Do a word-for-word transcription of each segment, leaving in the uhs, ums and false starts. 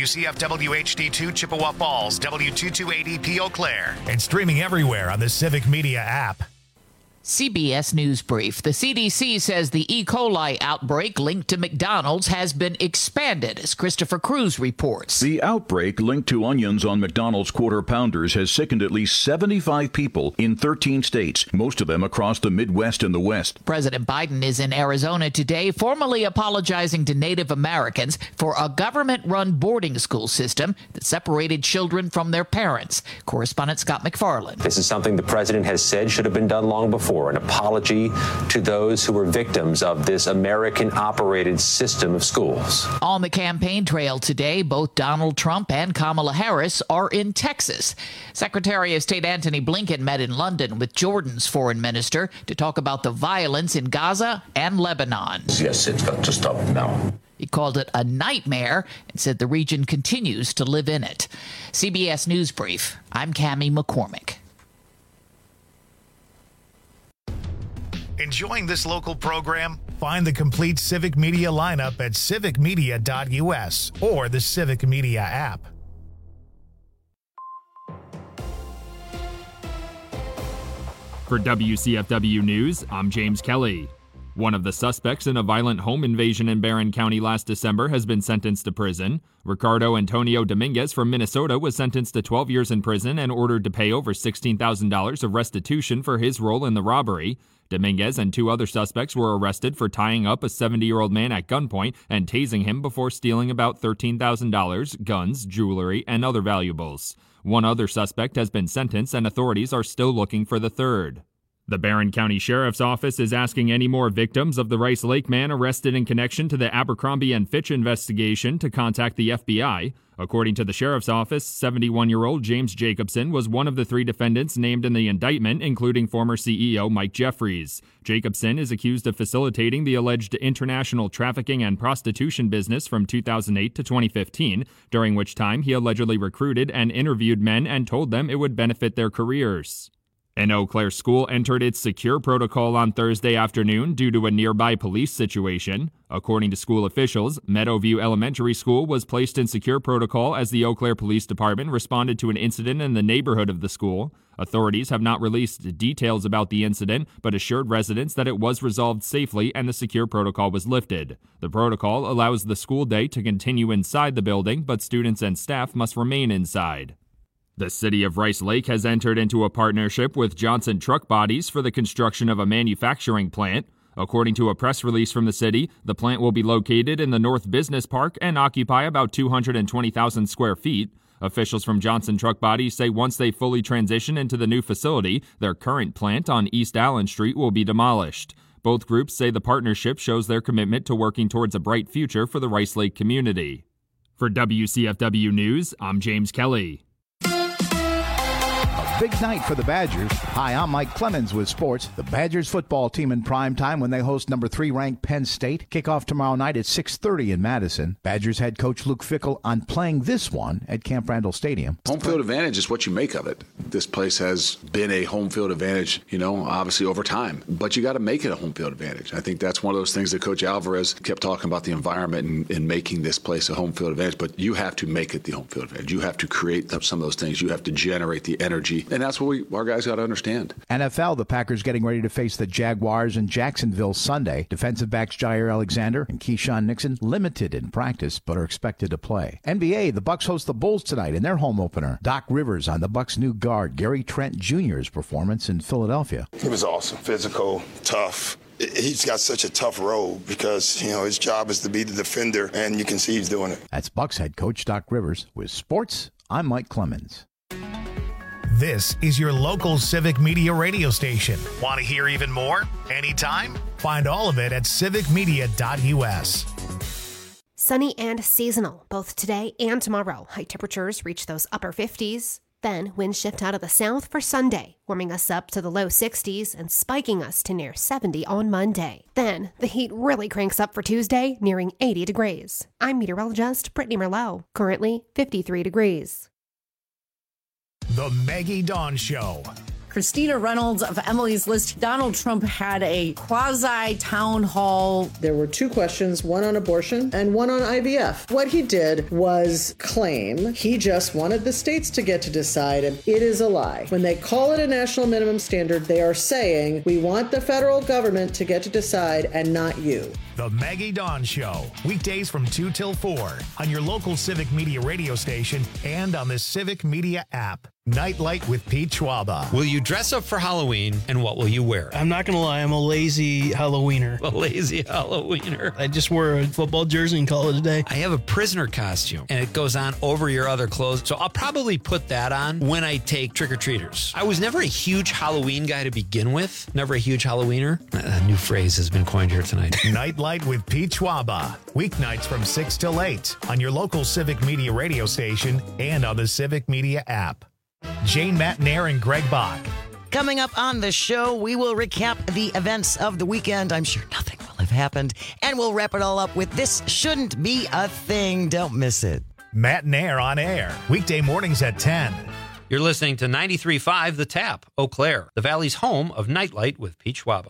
W C F W H D two Chippewa Falls, W two two eight E P Eau Claire, and streaming everywhere on the Civic Media app. C B S News Brief. The C D C says the E. coli outbreak linked to McDonald's has been expanded, as Christopher Cruz reports. The outbreak linked to onions on McDonald's Quarter Pounders has sickened at least seventy-five people in thirteen states, most of them across the Midwest and the West. President Biden is in Arizona today, formally apologizing to Native Americans for a government-run boarding school system that separated children from their parents. Correspondent Scott McFarland. This is something the president has said should have been done long before. An apology to those who were victims of this American-operated system of schools. On the campaign trail today, both Donald Trump and Kamala Harris are in Texas. Secretary of State Antony Blinken met in London with Jordan's foreign minister to talk about the violence in Gaza and Lebanon. Yes, it's got to stop now. He called it a nightmare and said the region continues to live in it. C B S News Brief. I'm Cammie McCormick. Enjoying this local program? Find the complete Civic Media lineup at civic media dot U S or the Civic Media app. For W C F W News, I'm James Kelly. One of the suspects in a violent home invasion in Barron County last December has been sentenced to prison. Ricardo Antonio Dominguez from Minnesota was sentenced to twelve years in prison and ordered to pay over sixteen thousand dollars of restitution for his role in the robbery. Dominguez and two other suspects were arrested for tying up a seventy-year-old man at gunpoint and tasing him before stealing about thirteen thousand dollars, guns, jewelry, and other valuables. One other suspect has been sentenced, and authorities are still looking for the third. The Barron County Sheriff's Office is asking any more victims of the Rice Lake man arrested in connection to the Abercrombie and Fitch investigation to contact the F B I. According to the Sheriff's Office, seventy-one-year-old James Jacobson was one of the three defendants named in the indictment, including former C E O Mike Jeffries. Jacobson is accused of facilitating the alleged international trafficking and prostitution business from two thousand eight to twenty fifteen, during which time he allegedly recruited and interviewed men and told them it would benefit their careers. An Eau Claire school entered its secure protocol on Thursday afternoon due to a nearby police situation. According to school officials, Meadowview Elementary School was placed in secure protocol as the Eau Claire Police Department responded to an incident in the neighborhood of the school. Authorities have not released details about the incident, but assured residents that it was resolved safely and the secure protocol was lifted. The protocol allows the school day to continue inside the building, but students and staff must remain inside. The city of Rice Lake has entered into a partnership with Johnson Truck Bodies for the construction of a manufacturing plant. According to a press release from the city, the plant will be located in the North Business Park and occupy about two hundred twenty thousand square feet. Officials from Johnson Truck Bodies say once they fully transition into the new facility, their current plant on East Allen Street will be demolished. Both groups say the partnership shows their commitment to working towards a bright future for the Rice Lake community. For W C F W News, I'm James Kelly. Big night for the Badgers. Hi, I'm Mike Clemens with sports. The Badgers football team in prime time when they host number three ranked Penn State. Kickoff tomorrow night at six thirty in Madison. Badgers head coach Luke Fickell on playing this one at Camp Randall Stadium. Home field advantage is what you make of it. This place has been a home field advantage, you know, obviously over time. But you got to make it a home field advantage. I think that's one of those things that Coach Alvarez kept talking about, the environment and, and making this place a home field advantage. But you have to make it the home field advantage. You have to create some of those things. You have to generate the energy. And that's what we, our guys got to understand. N F L, the Packers getting ready to face the Jaguars in Jacksonville Sunday. Defensive backs Jair Alexander and Keyshawn Nixon limited in practice but are expected to play. N B A, the Bucks host the Bulls tonight in their home opener. Doc Rivers on the Bucks' new guard Gary Trent Junior's performance in Philadelphia. He was awesome, physical, tough. He's got such a tough role because, you know, his job is to be the defender, and you can see he's doing it. That's Bucks head coach Doc Rivers. With sports, I'm Mike Clemens. This is your local Civic Media radio station. Want to hear even more? Anytime? Find all of it at civic media dot U S. Sunny and seasonal, both today and tomorrow. High temperatures reach those upper fifties. Then winds shift out of the south for Sunday, warming us up to the low sixties and spiking us to near seventy on Monday. Then the heat really cranks up for Tuesday, nearing eighty degrees. I'm meteorologist Brittany Merlot, currently fifty-three degrees. The Maggie Dawn Show. Christina Reynolds of Emily's List. Donald Trump had a quasi town hall. There were two questions, one on abortion and one on I V F. What he did was claim he just wanted the states to get to decide, and it is a lie. When they call it a national minimum standard, they are saying we want the federal government to get to decide and not you. The Maggie Dawn Show, weekdays from two till four on your local Civic Media radio station and on the Civic Media app. Nightlight with Pete Schwaba. Will you dress up for Halloween, and what will you wear? I'm not going to lie, I'm a lazy Halloweener. A lazy Halloweener. I just wore a football jersey and call it a day. I have a prisoner costume, and it goes on over your other clothes, so I'll probably put that on when I take trick-or-treaters. I was never a huge Halloween guy to begin with. Never a huge Halloweener. A new phrase has been coined here tonight. Nightlight with Pete Schwaba. Weeknights from six till eight on your local Civic Media radio station and on the Civic Media app. Jane Matnair and Greg Bach. Coming up on the show, we will recap the events of the weekend. I'm sure nothing will have happened. And we'll wrap it all up with This Shouldn't Be a Thing. Don't miss it. Matnair on air. Weekday mornings at ten. You're listening to ninety-three point five The Tap, Eau Claire, the Valley's home of Nightlight with Pete Schwaba.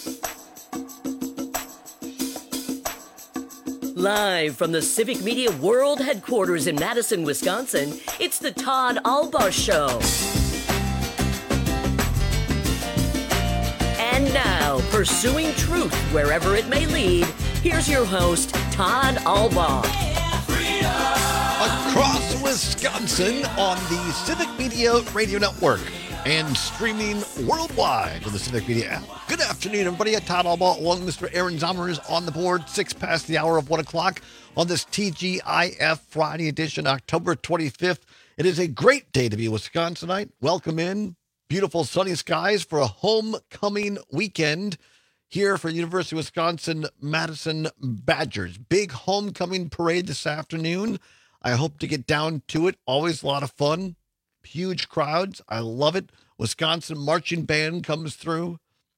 Live from the Civic Media World Headquarters in Madison, Wisconsin, it's the Todd Albaugh Show. And now, pursuing truth wherever it may lead, here's your host, Todd Albaugh. Across Wisconsin on the Civic Media Radio Network and streaming worldwide on the Civic Media app. Good afternoon, everybody. Todd Albaugh along with Mister Aaron Zommers on the board, six past the hour of one o'clock on this T G I F Friday edition, October twenty-fifth. It is a great day to be a Wisconsinite. Welcome in. Beautiful sunny skies for a homecoming weekend here for University of Wisconsin Madison Badgers. Big homecoming parade this afternoon. I hope to get down to it. Always a lot of fun. Huge crowds. I love it. Wisconsin marching band comes through.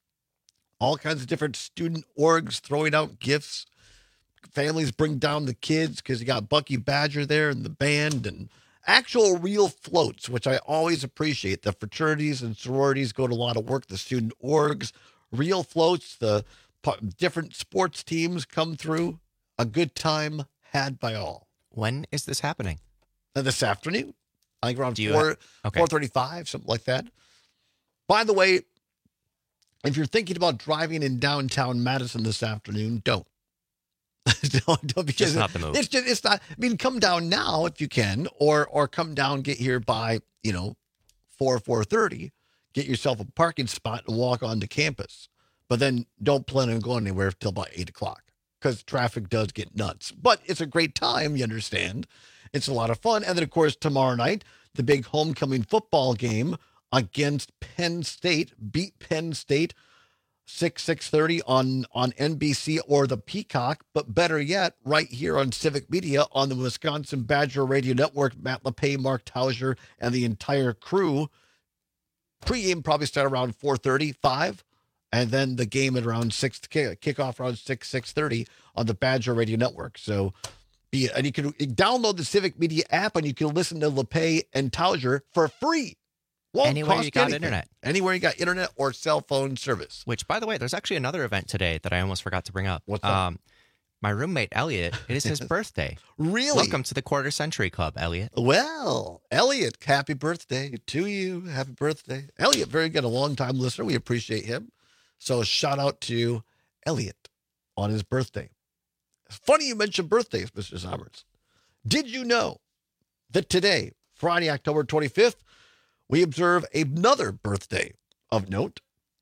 All kinds of different student orgs throwing out gifts. Families bring down the kids because you got Bucky Badger there and the band and actual real floats, which I always appreciate. The fraternities and sororities go to a lot of work. The student orgs, real floats, the different sports teams come through. A good time had by all. When is this happening? Uh, this afternoon. I think around Do you four, have, okay. four thirty-five, something like that. By the way, if you're thinking about driving in downtown Madison this afternoon, don't. don't, don't because just not the move. It's just, it's not, I mean, come down now if you can, or or come down, get here by, you know, four, four thirty, get yourself a parking spot and walk onto campus. But then don't plan on going anywhere till about eight o'clock because traffic does get nuts. But it's a great time, you understand. It's a lot of fun. And then, of course, tomorrow night, the big homecoming football game against Penn State. Beat Penn State six, six thirty on, on N B C or the Peacock. But better yet, right here on Civic Media on the Wisconsin Badger Radio Network, Matt LePay, Mark Tauser, and the entire crew. Pre-game probably start around four thirty, five. And then the game at around six, kickoff around six, six thirty on the Badger Radio Network. So... And you can download the Civic Media app and you can listen to LePay and Tauser for free. Won't Anywhere cost you got anything. internet. Anywhere you got internet or cell phone service. Which, by the way, there's actually another event today that I almost forgot to bring up. What's that? Um, my roommate, Elliot, it is his birthday. Really? Welcome to the Quarter Century Club, Elliot. Well, Elliot, happy birthday to you. Happy birthday. Elliot, very good, a long-time listener. We appreciate him. So shout out to Elliot on his birthday. Funny you mentioned birthdays, Mister Zommers. Did you know that today, Friday, October twenty-fifth, we observe another birthday of note?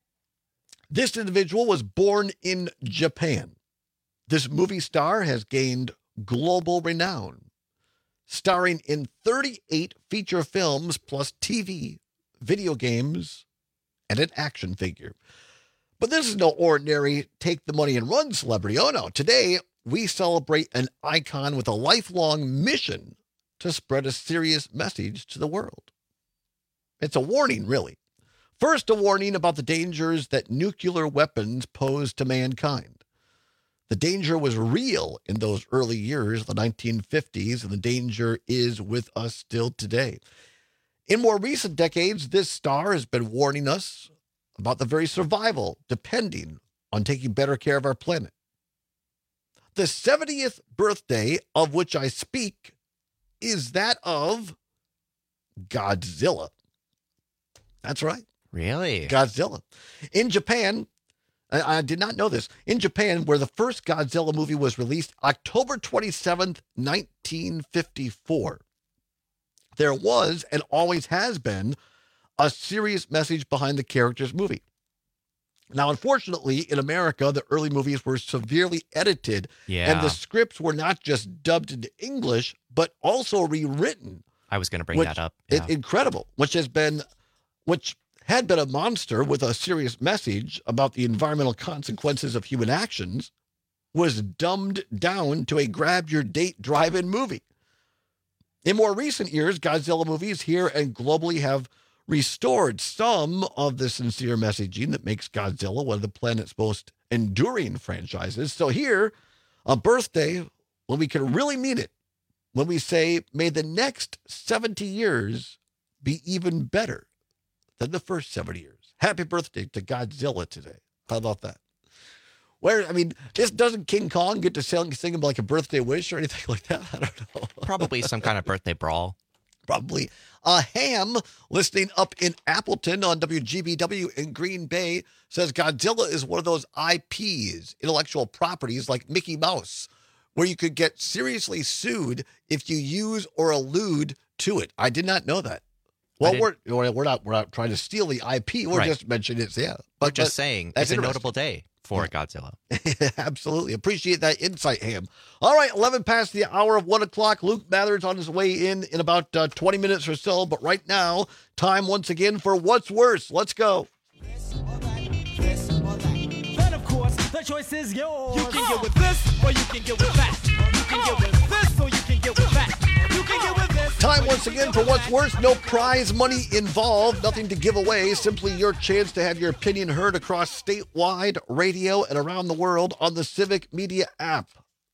This individual was born in Japan. This movie star has gained global renown, starring in thirty-eight feature films plus T V, video games, and an action figure. But this is no ordinary take the money and run celebrity. Oh no, today we celebrate an icon with a lifelong mission to spread a serious message to the world. It's a warning, really. First, a warning about the dangers that nuclear weapons pose to mankind. The danger was real in those early years, the nineteen fifties, and the danger is with us still today. In more recent decades, this star has been warning us about the very survival depending on taking better care of our planet. The seventieth birthday of which I speak is that of Godzilla. That's right. Really? Godzilla. In Japan, I, I did not know this. In Japan, where the first Godzilla movie was released, October twenty-seventh, nineteen fifty-four, there was and always has been a serious message behind the character's movie. Now, unfortunately, in America, the early movies were severely edited, Yeah. and the scripts were not just dubbed into English, but also rewritten. I was going to bring which- that up. it- Yeah. incredible, which has been, which had been a monster with a serious message about the environmental consequences of human actions, was dumbed down to a grab-your-date drive-in movie. In more recent years, Godzilla movies here and globally have restored some of the sincere messaging that makes Godzilla one of the planet's most enduring franchises. So here, a birthday when we can really mean it, when we say, may the next seventy years be even better than the first seventy years. Happy birthday to Godzilla today. How about that? Where, I mean, just doesn't King Kong get to sing, sing him like a birthday wish or anything like that? I don't know. Probably some kind of birthday brawl. Probably. Uh, Ham, listening up in Appleton on W G B W in Green Bay, says Godzilla is one of those I Ps, intellectual properties like Mickey Mouse, where you could get seriously sued if you use or allude to it. I did not know that. Well, we're we're not we're not trying to steal the I P. We're Right. just mentioning it. Yeah, We're but just but saying that's it's a interesting. notable day for Godzilla. Absolutely. Appreciate that insight, Ham. All right, eleven past the hour of one o'clock. Luke Mather's on his way in in about uh, twenty minutes or so. But right now, time once again for What's Worse. Let's go. Then of course, the choice is yours. You can get with this, or you can get with that. You can get with this, or you can get with that. You can get with this. Time once again for What's Worse. No prize money involved. Nothing to give away. Simply your chance to have your opinion heard across statewide radio and around the world on the Civic Media app.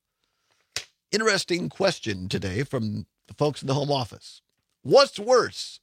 Interesting question today from the folks in the home office. What's worse,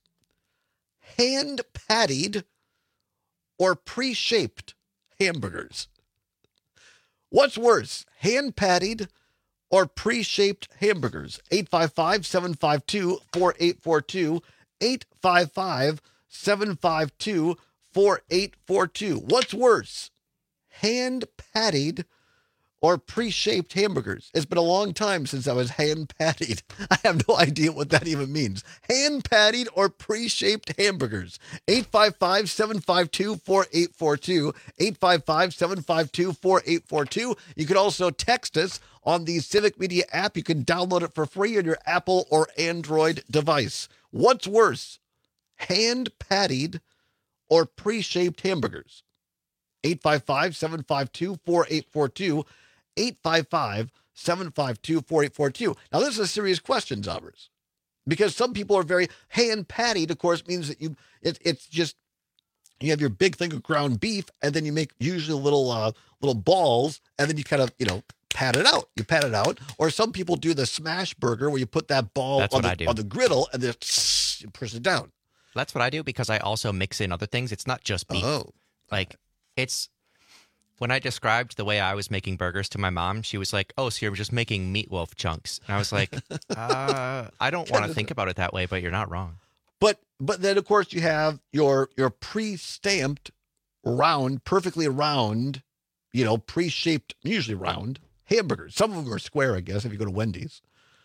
hand-pattied or pre-shaped hamburgers? What's worse, hand-pattied or pre-shaped hamburgers? eight five five, seven five two, four eight four two, eight five five, seven five two, four eight four two. What's worse, hand-pattied or pre-shaped hamburgers? It's been a long time since I was hand-pattied. I have no idea what that even means. Hand-pattied or pre-shaped hamburgers? eight five five, seven five two, four eight four two, eight five five, seven five two, four eight four two. You can also text us on the Civic Media app. You can download it for free on your Apple or Android device. What's worse, hand-pattied or pre-shaped hamburgers? eight five five, seven five two, four eight four two, eight five five, seven five two, four eight four two. Now, this is a serious question, Zobbers, because some people are very hand-pattied, of course, means that you it, it's just you have your big thing of ground beef, and then you make usually little uh, little balls, and then you kind of, you know, pat it out. You pat it out. Or some people do the smash burger where you put that ball That's on what the, I do. on the griddle and then you push it down. That's what I do because I also mix in other things. It's not just beef. Oh. Like, it's... When I described the way I was making burgers to my mom, she was like, oh, so you're just making meatloaf chunks. And I was like, uh, I don't want to think about it that way, but you're not wrong. But but then, of course, you have your your pre-stamped, round, perfectly round, you know, pre-shaped, usually round, hamburgers. Some of them are square, I guess, if you go to Wendy's.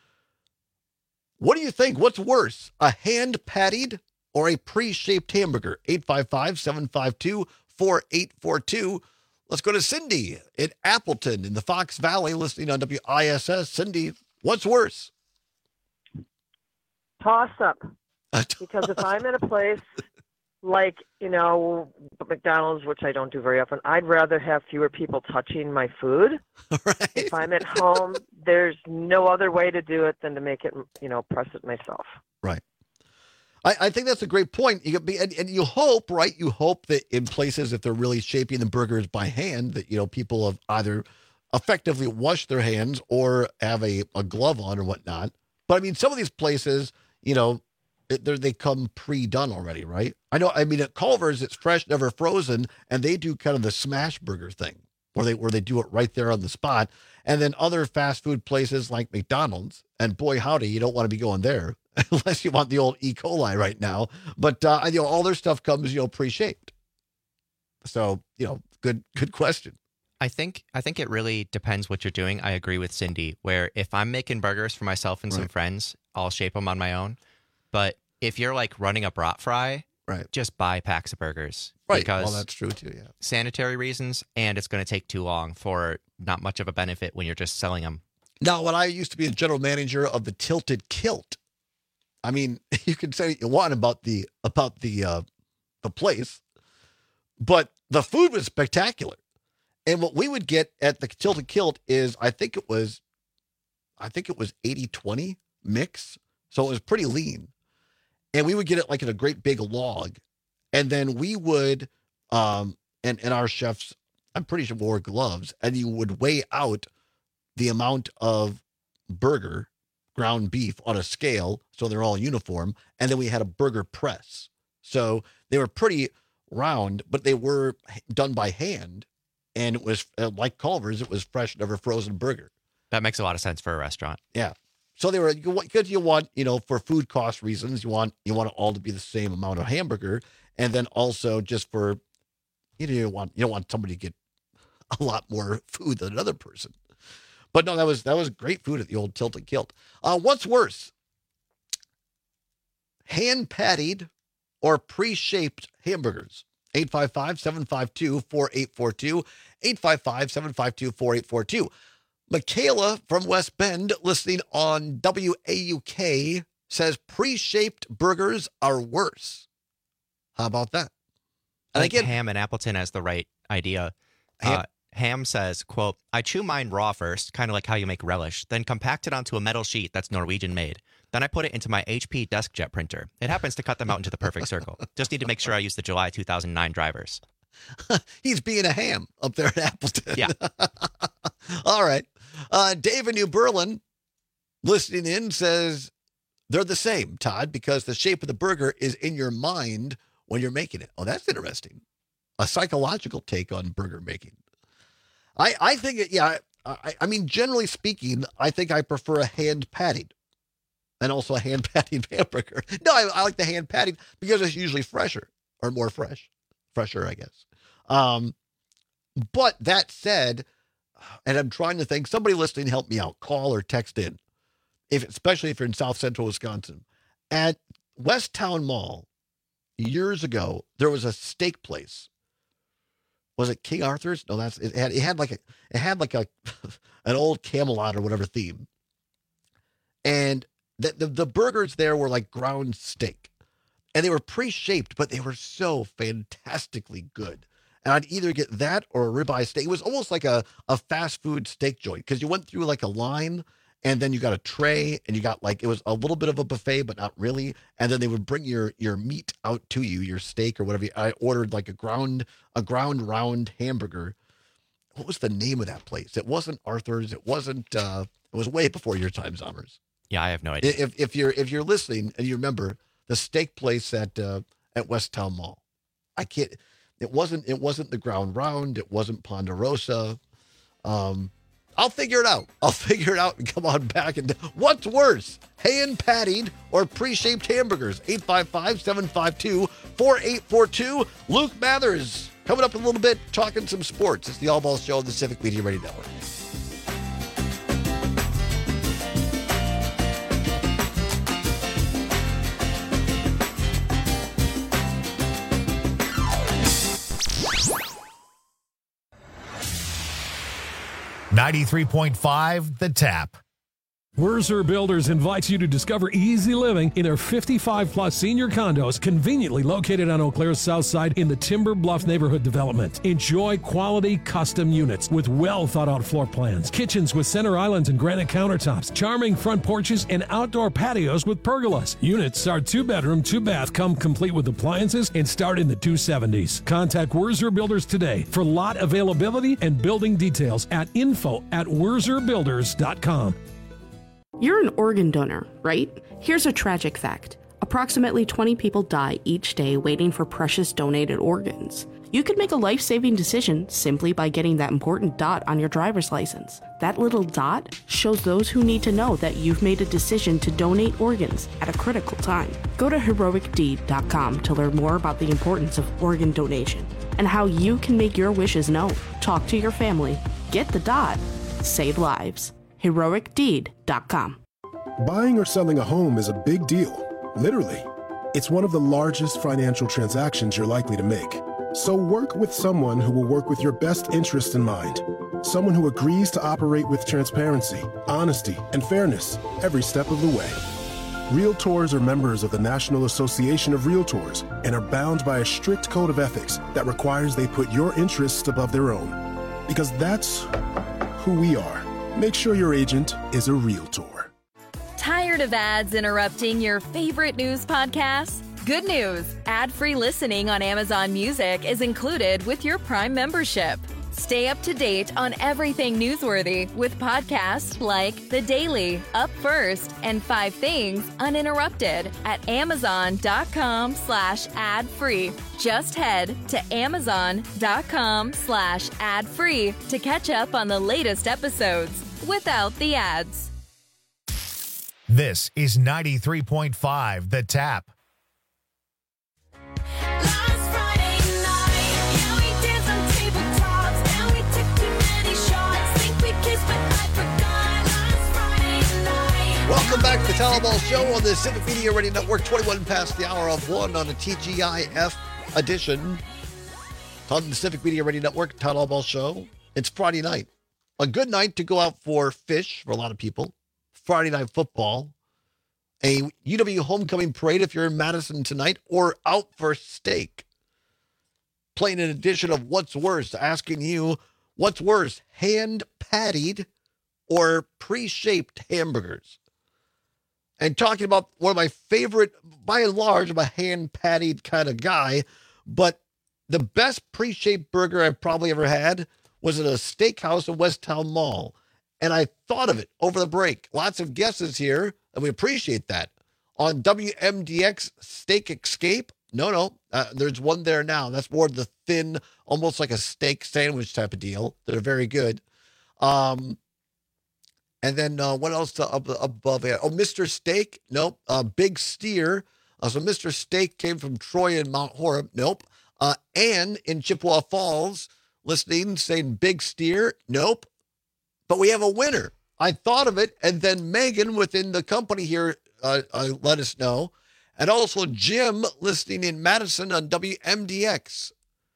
What do you think? What's worse, a hand-pattied or a pre-shaped hamburger? eight five five, seven five two, four eight four two. Let's go to Cindy in Appleton in the Fox Valley, listening on W I S S. Cindy, what's worse? Toss up. Because if I'm in a place like, you know, McDonald's, which I don't do very often, I'd rather have fewer people touching my food. Right. If I'm at home, there's no other way to do it than to make it, you know, press it myself. Right. I, I think that's a great point. You could be, and, and you hope, right? You hope that in places, if they're really shaping the burgers by hand, that, you know, people have either effectively washed their hands or have a, a glove on or whatnot. But I mean, some of these places, you know, They're, they come pre-done already, right? I know. I mean, at Culver's, it's fresh, never frozen, and they do kind of the smash burger thing, where they where they do it right there on the spot. And then other fast food places like McDonald's, and boy howdy, you don't want to be going there unless you want the old E. coli right now. But uh, you know, all their stuff comes, you know, pre-shaped. So you know, good good question. I think I think it really depends what you're doing. I agree with Cindy, where if I'm making burgers for myself and some Right. friends, I'll shape them on my own. But if you're like running a brat fry, right, just buy packs of burgers. Right. Because Well, that's true too. Yeah. sanitary reasons, and it's going to take too long for not much of a benefit when you're just selling them. Now, when I used to be a general manager of the Tilted Kilt, I mean, you can say what you want about the about the uh, the place, but the food was spectacular. And what we would get at the Tilted Kilt is, I think it was, I think it was eighty twenty mix. So it was pretty lean. And we would get it like in a great big log. And then we would, um, and, and our chefs, I'm pretty sure wore gloves, and you would weigh out the amount of burger, ground beef on a scale. So they're all uniform. And then we had a burger press. So they were pretty round, but they were done by hand. And it was uh, like Culver's, it was fresh, never frozen burger. That makes a lot of sense for a restaurant. Yeah. So they were, because you want, you know, for food cost reasons, you want, you want it all to be the same amount of hamburger. And then also just for, you know, you want, you don't want somebody to get a lot more food than another person. But no, that was, that was great food at the old Tilted Kilt. Uh, what's worse? Hand pattied or pre-shaped hamburgers? eight five five, seven five two, four eight four two, eight five five, seven five two, four eight four two. Michaela from West Bend, listening on W A U K, says pre-shaped burgers are worse. How about that? I think Ham and Appleton has the right idea. Ham, uh, Ham says, quote, I chew mine raw first, kind of like how you make relish, then compact it onto a metal sheet that's Norwegian made. Then I put it into my H P DeskJet printer. It happens to cut them out into the perfect circle. Just need to make sure I use the July two thousand nine drivers. He's being a ham up there at Appleton. Yeah. All right. Uh, Dave in New Berlin, listening in, says they're the same, Todd, because the shape of the burger is in your mind when you're making it. Oh, that's interesting. A psychological take on burger making. I, I think, it, yeah, I, I mean, generally speaking, I think I prefer a hand patted. And also a hand patted hamburger. No, I, I like the hand patted because it's usually fresher or more fresh. Fresher, I guess. Um, but that said, and I'm trying to think, somebody listening, help me out. Call or text in. If, especially if you're in South Central Wisconsin. At West Town Mall, years ago, there was a steak place. Was it King Arthur's? No, that's it had it had like a it had like a an old Camelot or whatever theme. And The, the the burgers there were like ground steak, and they were pre-shaped, but they were so fantastically good. And I'd either get that or a ribeye steak. It was almost like a, a fast food steak joint because you went through like a line, and then you got a tray, and you got like, it was a little bit of a buffet, but not really. And then they would bring your your meat out to you, your steak or whatever. I ordered like a ground a ground round hamburger. What was the name of that place? It wasn't Arthur's. It wasn't. Uh, it was way before your time, Zommers. Yeah, I have no idea. If if you're if you're listening and you remember the steak place at uh, at West Town Mall, I can't. It wasn't it wasn't the ground round. It wasn't Ponderosa. Um, I'll figure it out. I'll figure it out and come on back. And what's worse, hand pattied or pre-shaped hamburgers? eight five five, seven five two, four eight four two. Luke Mathers coming up in a little bit, talking some sports. It's the All Ball Show on the Civic Media Radio Network. ninety-three point five The Tap. Wurzer Builders invites you to discover easy living in their fifty-five plus senior condos conveniently located on Eau Claire's south side in the Timber Bluff neighborhood development. Enjoy quality custom units with well thought out floor plans, kitchens with center islands and granite countertops, charming front porches, and outdoor patios with pergolas. Units are two bedroom, two bath, come complete with appliances and start in the two seventies. Contact Wurzer Builders today for lot availability and building details at info at wurzer builders dot com. You're an organ donor, right? Here's a tragic fact. Approximately twenty people die each day waiting for precious donated organs. You could make a life-saving decision simply by getting that important dot on your driver's license. That little dot shows those who need to know that you've made a decision to donate organs at a critical time. Go to heroic deed dot com to learn more about the importance of organ donation and how you can make your wishes known. Talk to your family. Get the dot. Save lives. heroic deed dot com. Buying or selling a home is a big deal. Literally. It's one of the largest financial transactions you're likely to make. So work with someone who will work with your best interest in mind. Someone who agrees to operate with transparency, honesty, and fairness every step of the way. Realtors are members of the National Association of Realtors and are bound by a strict code of ethics that requires they put your interests above their own. Because that's who we are. Make sure your agent is a Realtor. Tired of ads interrupting your favorite news podcasts? Good news! Ad-free listening on Amazon Music is included with your Prime membership. Stay up to date on everything newsworthy with podcasts like The Daily, Up First, and Five Things Uninterrupted at amazon.com slash ad-free. Just head to amazon.com slash ad-free to catch up on the latest episodes without the ads. This is ninety-three point five The Tap. Welcome back to the Town Hall Show on the Civic Media Radio Network, twenty-one past the hour of one on a T G I F edition. On the Civic Media Radio Network, Town Hall Show. It's Friday night. A good night to go out for fish for a lot of people. Friday night football. A U W homecoming parade if you're in Madison tonight, or out for steak. Playing an edition of What's Worse, asking you, what's worse, hand-pattied or pre-shaped hamburgers? And talking about one of my favorite, by and large, I'm a hand-pattied kind of guy, but the best pre-shaped burger I've probably ever had was at a steakhouse in West Town Mall. And I thought of it over the break. Lots of guesses here, and we appreciate that. On W M D X Steak Escape, no, no, uh, there's one there now. That's more the thin, almost like a steak sandwich type of deal. They're very good. Um, and then uh, what else to, up, above it? Oh, Mister Steak, nope. Uh, Big Steer. Uh, so Mister Steak came from Troy and Mount Horeb, nope. Uh, Ann in Chippewa Falls, listening, saying Big Steer, nope. But we have a winner. I thought of it, and then Megan within the company here uh, uh, let us know. And also Jim listening in Madison on W M D X.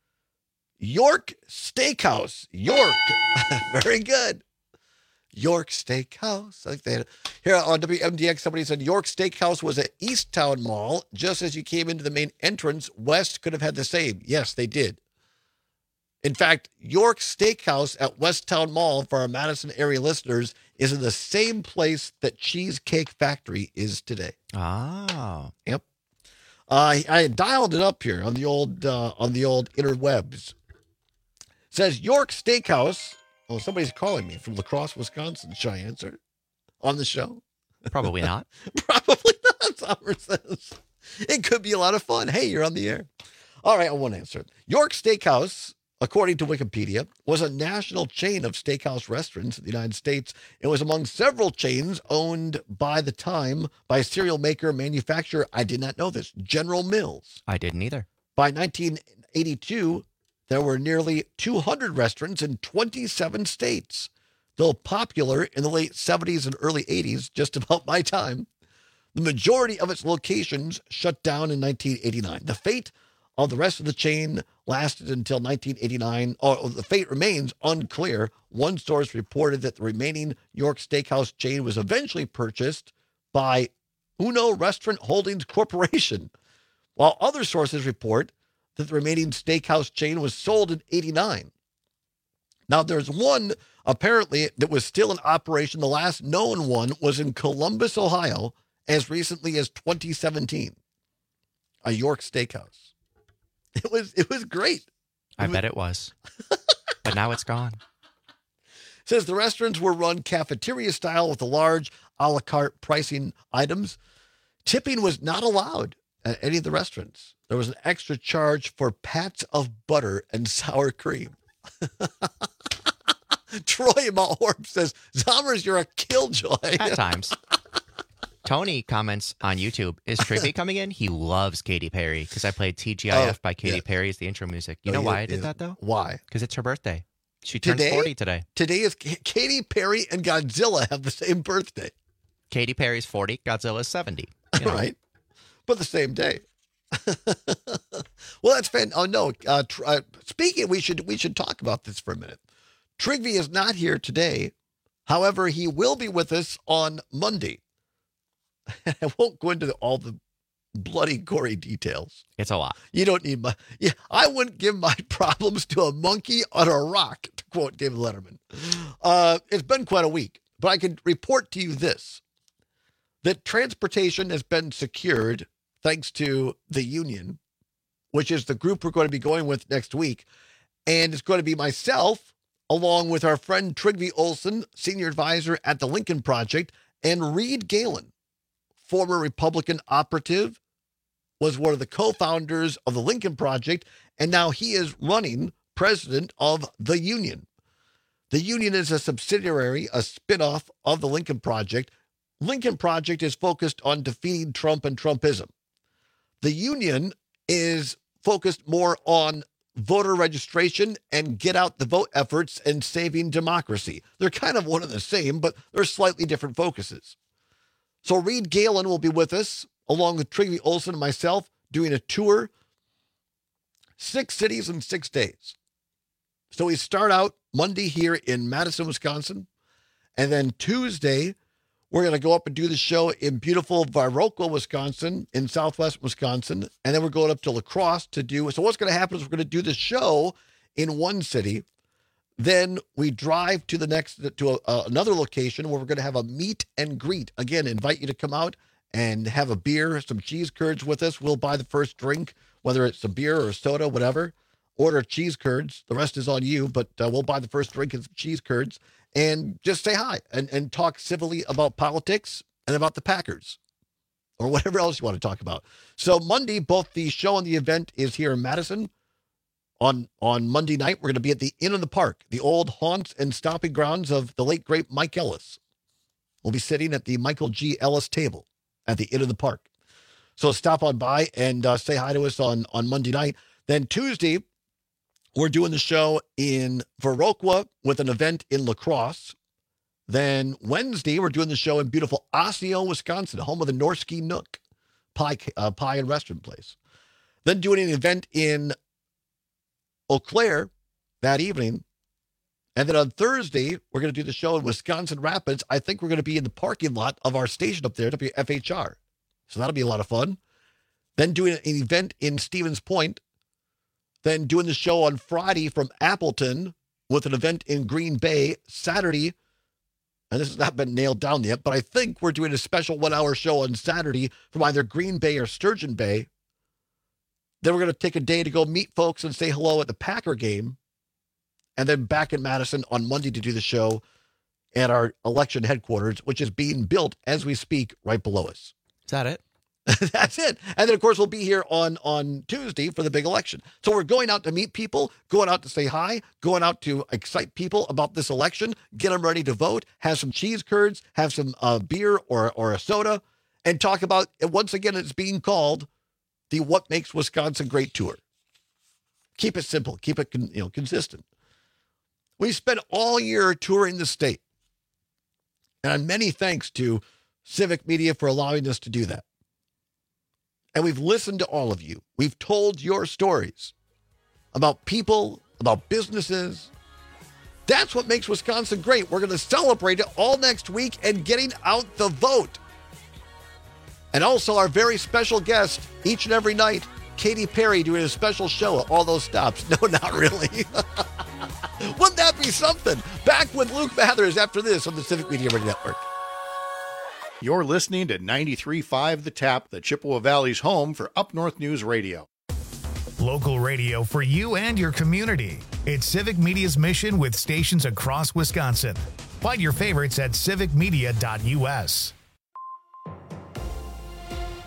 York Steakhouse. York. Very good. York Steakhouse. I think they had, here on W M D X, somebody said York Steakhouse was at East Town Mall. Just as you came into the main entrance, West could have had the same. Yes, they did. In fact, York Steakhouse at West Town Mall, for our Madison area listeners, is in the same place that Cheesecake Factory is today. Ah. Yep. Uh, I, I dialed it up here on the old uh, on the old interwebs. It says York Steakhouse. Oh, somebody's calling me from La Crosse, Wisconsin. Should I answer on the show? Probably not. Probably not, Summer says. It could be a lot of fun. Hey, you're on the air. All right, I won't answer it. York Steakhouse, according to Wikipedia, was a national chain of steakhouse restaurants in the United States. It was among several chains owned by the time by cereal maker and manufacturer, I did not know this, General Mills. I didn't either. By nineteen eighty-two, there were nearly two hundred restaurants in twenty-seven states. Though popular in the late seventies and early eighties, just about my time, the majority of its locations shut down in nineteen eighty-nine. The fate of the rest of the chain lasted until nineteen eighty-nine. Or the fate remains unclear. One source reported that the remaining York Steakhouse chain was eventually purchased by Uno Restaurant Holdings Corporation, while other sources report that the remaining steakhouse chain was sold in eighty-nine. Now, there's one apparently that was still in operation. The last known one was in Columbus, Ohio, as recently as twenty seventeen. A York Steakhouse. It was it was great. I bet it was. But now it's gone. Says the restaurants were run cafeteria style with a large a la carte pricing items. Tipping was not allowed at any of the restaurants. There was an extra charge for pats of butter and sour cream. Troy Malhorp says, Zommers, you're a killjoy. At times. Tony comments on YouTube, is Trivy coming in? He loves Katy Perry because I played T G I F oh, by Katy yeah. Perry as the intro music. You oh, know yeah, why I did yeah. that, though? Why? Because it's her birthday. She turns today? forty today. Today is Katy Perry and Godzilla have the same birthday. Katy Perry's forty, Godzilla's seventy. You know? Right. But the same day. Well, that's fan. Oh, no. Uh, tr- uh, speaking, we should we should talk about this for a minute. Trigby is not here today. However, he will be with us on Monday. I won't go into the, all the bloody, gory details. It's a lot. You don't need my... Yeah, I wouldn't give my problems to a monkey on a rock, to quote David Letterman. Uh, it's been quite a week, but I can report to you this, that transportation has been secured thanks to the union, which is the group we're going to be going with next week. And it's going to be myself, along with our friend Trygve Olsen, senior advisor at the Lincoln Project, and Reed Galen, former Republican operative, was one of the co-founders of the Lincoln Project, and now he is running president of the union. The union is a subsidiary, a spinoff of the Lincoln Project. Lincoln Project is focused on defeating Trump and Trumpism. The union is focused more on voter registration and get out the vote efforts and saving democracy. They're kind of one and the same, but they're slightly different focuses. So Reed Galen will be with us, along with Trygve Olsen and myself, doing a tour, six cities in six days. So we start out Monday here in Madison, Wisconsin, and then Tuesday, we're going to go up and do the show in beautiful Viroqua, Wisconsin, in southwest Wisconsin, and then we're going up to La Crosse to do, so what's going to happen is we're going to do the show in one city. Then we drive to the next, to a, uh, another location where we're going to have a meet and greet. Again, invite you to come out and have a beer, some cheese curds with us. We'll buy the first drink, whether it's a beer or a soda, whatever. Order cheese curds. The rest is on you, but uh, we'll buy the first drink and some cheese curds and just say hi and, and talk civilly about politics and about the Packers or whatever else you want to talk about. So Monday, both the show and the event is here in Madison. On on Monday night, we're going to be at the Inn in the Park, the old haunts and stomping grounds of the late, great Mike Ellis. We'll be sitting at the Michael G. Ellis table at the Inn in the Park. So stop on by and uh, say hi to us on, on Monday night. Then Tuesday, we're doing the show in Viroqua with an event in La Crosse. Then Wednesday, we're doing the show in beautiful Osseo, Wisconsin, home of the Norski Nook pie, uh, pie and restaurant place. Then doing an event in Eau Claire that evening. And then on Thursday, we're going to do the show in Wisconsin Rapids. I think we're going to be in the parking lot of our station up there, W F H R. So that'll be a lot of fun. Then doing an event in Stevens Point. Then doing the show on Friday from Appleton with an event in Green Bay. Saturday, and this has not been nailed down yet, but I think we're doing a special one-hour show on Saturday from either Green Bay or Sturgeon Bay. Then we're going to take a day to go meet folks and say hello at the Packer game. And then back in Madison on Monday to do the show at our election headquarters, which is being built as we speak right below us. Is that it? That's it. And then, of course, we'll be here on, on Tuesday for the big election. So we're going out to meet people, going out to say hi, going out to excite people about this election, get them ready to vote, have some cheese curds, have some uh, beer or, or a soda, and talk about, once again, it's being called the What Makes Wisconsin Great Tour. Keep it simple. Keep it you know consistent. We spent all year touring the state. And many thanks to Civic Media for allowing us to do that. And we've listened to all of you. We've told your stories about people, about businesses. That's what makes Wisconsin great. We're going to celebrate it all next week and getting out the vote. And also our very special guest each and every night, Katy Perry, doing a special show at all those stops. No, not really. Wouldn't that be something? Back with Luke Mathers after this on the Civic Media Radio Network. You're listening to ninety-three point five The Tap, the Chippewa Valley's home for Up North News Radio. Local radio for you and your community. It's Civic Media's mission with stations across Wisconsin. Find your favorites at civic media dot U S.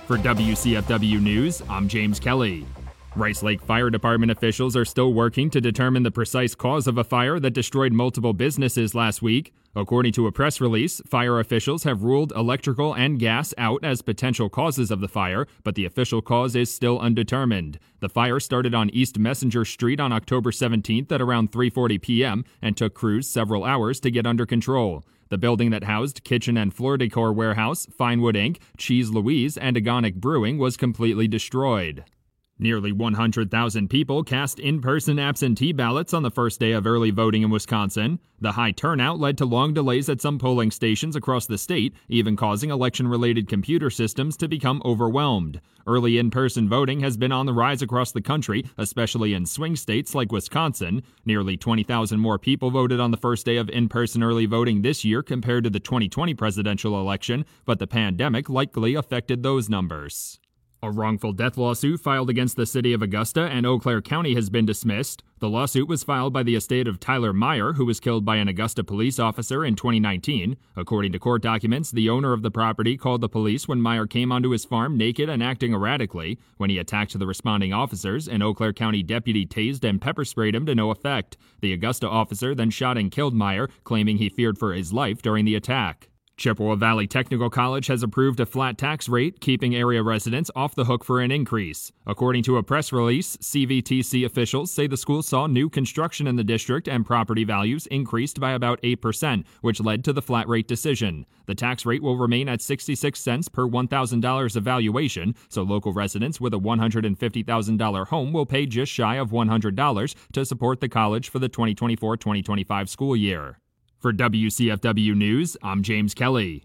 For W C F W News, I'm James Kelly. Rice Lake Fire Department officials are still working to determine the precise cause of a fire that destroyed multiple businesses last week. According to a press release, fire officials have ruled electrical and gas out as potential causes of the fire, but the official cause is still undetermined. The fire started on East Messenger Street on October seventeenth at around three forty p.m. and took crews several hours to get under control. The building that housed Kitchen and Floor Decor Warehouse, Finewood Incorporated, Cheese Louise, and Agonic Brewing was completely destroyed. Nearly one hundred thousand people cast in-person absentee ballots on the first day of early voting in Wisconsin. The high turnout led to long delays at some polling stations across the state, even causing election-related computer systems to become overwhelmed. Early in-person voting has been on the rise across the country, especially in swing states like Wisconsin. Nearly twenty thousand more people voted on the first day of in-person early voting this year compared to the twenty twenty presidential election, but the pandemic likely affected those numbers. A wrongful death lawsuit filed against the city of Augusta and Eau Claire County has been dismissed. The lawsuit was filed by the estate of Tyler Meyer, who was killed by an Augusta police officer in twenty nineteen. According to court documents, the owner of the property called the police when Meyer came onto his farm naked and acting erratically. When he attacked the responding officers, an Eau Claire County deputy tased and pepper sprayed him to no effect. The Augusta officer then shot and killed Meyer, claiming he feared for his life during the attack. Chippewa Valley Technical College has approved a flat tax rate, keeping area residents off the hook for an increase. According to a press release, C V T C officials say the school saw new construction in the district and property values increased by about eight percent, which led to the flat rate decision. The tax rate will remain at sixty-six cents per one thousand dollars evaluation, so local residents with a one hundred fifty thousand dollars home will pay just shy of one hundred dollars to support the college for the twenty twenty-four twenty twenty-five school year. For W C F W News, I'm James Kelly.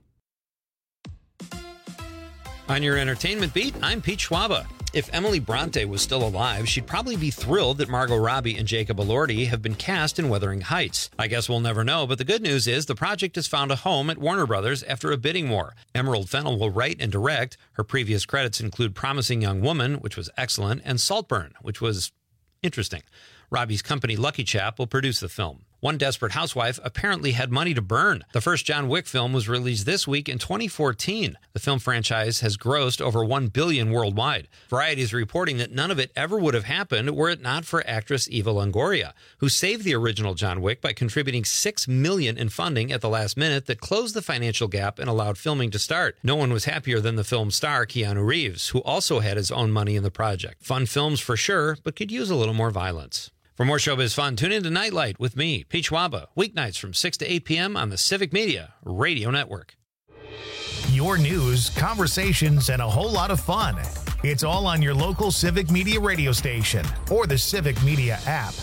On your entertainment beat, I'm Pete Schwaba. If Emily Bronte was still alive, she'd probably be thrilled that Margot Robbie and Jacob Elordi have been cast in Wuthering Heights. I guess we'll never know, but the good news is the project has found a home at Warner Brothers after a bidding war. Emerald Fennell will write and direct. Her previous credits include Promising Young Woman, which was excellent, and Saltburn, which was interesting. Robbie's company, Lucky Chap, will produce the film. One Desperate Housewife apparently had money to burn. The first John Wick film was released this week in twenty fourteen. The film franchise has grossed over one billion dollars worldwide. Variety is reporting that none of it ever would have happened were it not for actress Eva Longoria, who saved the original John Wick by contributing six million dollars in funding at the last minute that closed the financial gap and allowed filming to start. No one was happier than the film's star, Keanu Reeves, who also had his own money in the project. Fun films for sure, but could use a little more violence. For more showbiz fun, tune in to Nightlight with me, Pete Schwaba, weeknights from six to eight p.m. on the Civic Media Radio Network. Your news, conversations, and a whole lot of fun. It's all on your local Civic Media radio station or the Civic Media app.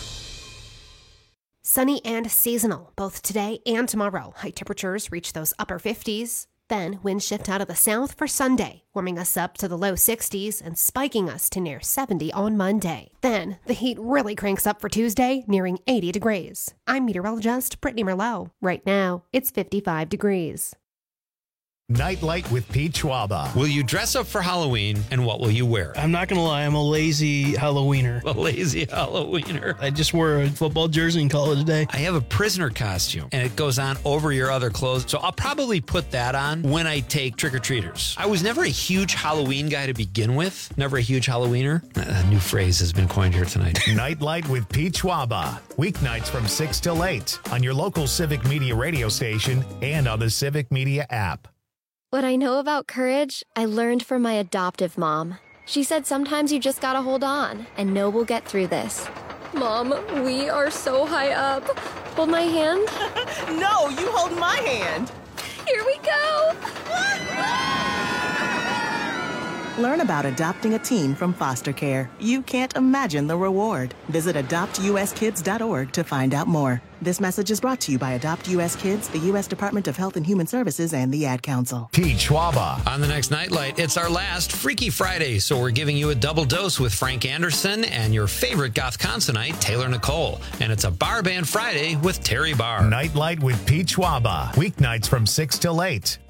Sunny and seasonal, both today and tomorrow. High temperatures reach those upper fifties. Then winds shift out of the south for Sunday, warming us up to the low sixties and spiking us to near seventy on Monday. Then the heat really cranks up for Tuesday, nearing eighty degrees. I'm meteorologist Brittany Merlot. Right now, it's fifty-five degrees. Nightlight with Pete Schwaba. Will you dress up for Halloween, and what will you wear? I'm not going to lie, I'm a lazy Halloweener. A lazy Halloweener. I just wore a football jersey and call it a day. I have a prisoner costume, and it goes on over your other clothes, so I'll probably put that on when I take trick-or-treaters. I was never a huge Halloween guy to begin with. Never a huge Halloweener. A new phrase has been coined here tonight. Nightlight with Pete Schwaba. Weeknights from six till eight on your local Civic Media radio station and on the Civic Media app. What I know about courage, I learned from my adoptive mom. She said sometimes you just gotta hold on and know we'll get through this. Mom, we are so high up. Hold my hand. No, you hold my hand. Here we go. Learn about adopting a teen from foster care. You can't imagine the reward. Visit adopt u s kids dot org to find out more. This message is brought to you by Adopt U S Kids, the U S Department of Health and Human Services, and the Ad Council. Pete Schwaba. On the next Nightlight, it's our last Freaky Friday, so we're giving you a double dose with Frank Anderson and your favorite goth consonite, Taylor Nicole. And it's a Bar Band Friday with Terry Barr. Nightlight with Pete Schwaba. Weeknights from six till eight.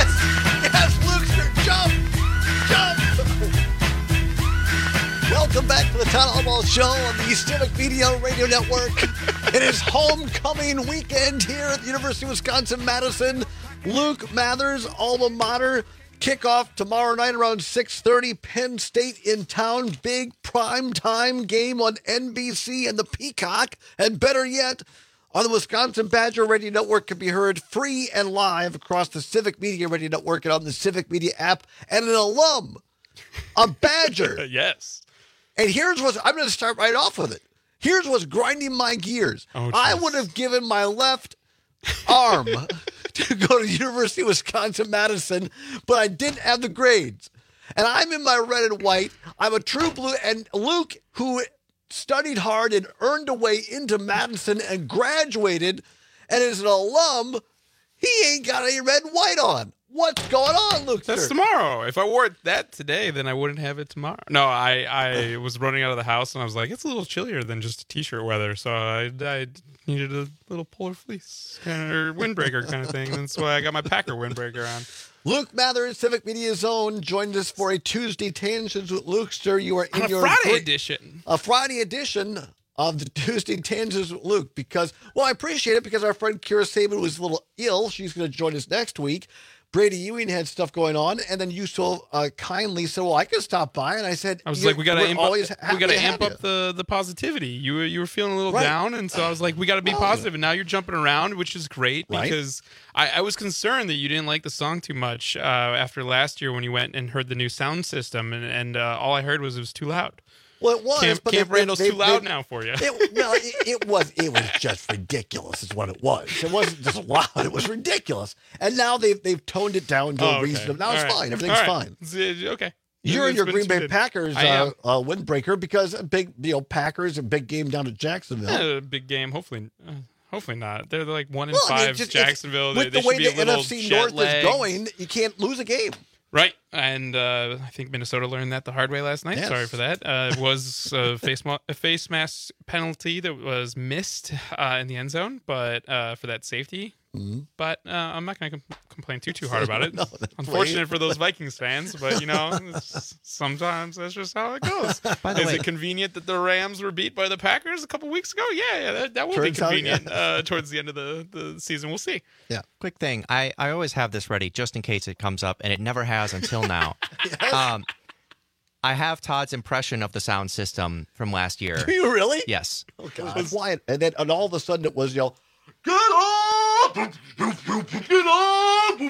Welcome back back for the Todd Albaugh Show on the Civic Media Radio Network. It is homecoming weekend here at the University of Wisconsin-Madison. Luke Mather's alma mater. Kickoff tomorrow night around six thirty. Penn State in town. Big prime time game on N B C and the Peacock. And better yet, on the Wisconsin Badger Radio Network, can be heard free and live across the Civic Media Radio Network and on the Civic Media app. And an alum, a Badger. Yes. And here's what's, I'm going to start right off with it. Here's what's grinding my gears. Oh, I would have given my left arm to go to the University of Wisconsin-Madison, but I didn't have the grades. And I'm in my red and white. I'm a true blue. And Luke, who studied hard and earned a way into Madison and graduated and is an alum, he ain't got any red and white on. What's going on, Luke? That's tomorrow. If I wore that today, then I wouldn't have it tomorrow. No, I, I was running out of the house, and I was like, it's a little chillier than just T-shirt weather, so I, I needed a little polar fleece kind of, or windbreaker kind of thing. That's why I got my Packer windbreaker on. Luke Mather, Civic Media Zone, joined us for a Tuesday Tangents with Lukester. You are in on a your Friday great, edition. A Friday edition of the Tuesday Tangents with Luke, because, well, I appreciate it because our friend Kira Saban was a little ill. She's going to join us next week. Brady Ewing had stuff going on, and then you so uh, kindly said, "Well, I could stop by." And I said, "I was like, we got to amp up, we got to to amp up the, the positivity. You were you were feeling a little right. down, and so I was like, we got to be oh, positive. And now you're jumping around, which is great right. because I, I was concerned that you didn't like the song too much uh, after last year when you went and heard the new sound system, and and uh, all I heard was it was too loud." Well, it was. Camp, but Camp they, Randall's they, too loud they, now for you. It, no, it, it was. It was just ridiculous. Is what it was. It wasn't just loud. It was ridiculous. And now they've they've toned it down to oh, a okay. reasonable. Now All it's right. fine. Everything's All right. fine. Okay. You're in your Green Bay tweeted. Packers uh, uh, windbreaker because a big, you know, Packers a big game down at Jacksonville. Yeah, a big game. Hopefully, uh, hopefully not. They're like one in well, five. I mean, just, Jacksonville. With they, the way they the N F C North lagged. is going, you can't lose a game. Right, and uh, I think Minnesota learned that the hard way last night. Yes. Sorry for that. Uh, it was a face, ma- a face mask penalty that was missed uh, in the end zone, but uh, for that safety. Mm-hmm. But uh, I'm not going to com- complain too too hard about it. no, Unfortunate for those Vikings fans, but you know, it's, sometimes that's just how it goes. By the Is way, it convenient that the Rams were beat by the Packers a couple weeks ago? Yeah, yeah, that, that will Turns be out, convenient yeah. uh, towards the end of the, the season. We'll see. Yeah. Quick thing. I, I always have this ready just in case it comes up, and it never has until now. yes. Um, I have Todd's impression of the sound system from last year. Do you really? Yes. Oh, God. It was quiet. And then and all of a sudden it was, you know, get up! Get up!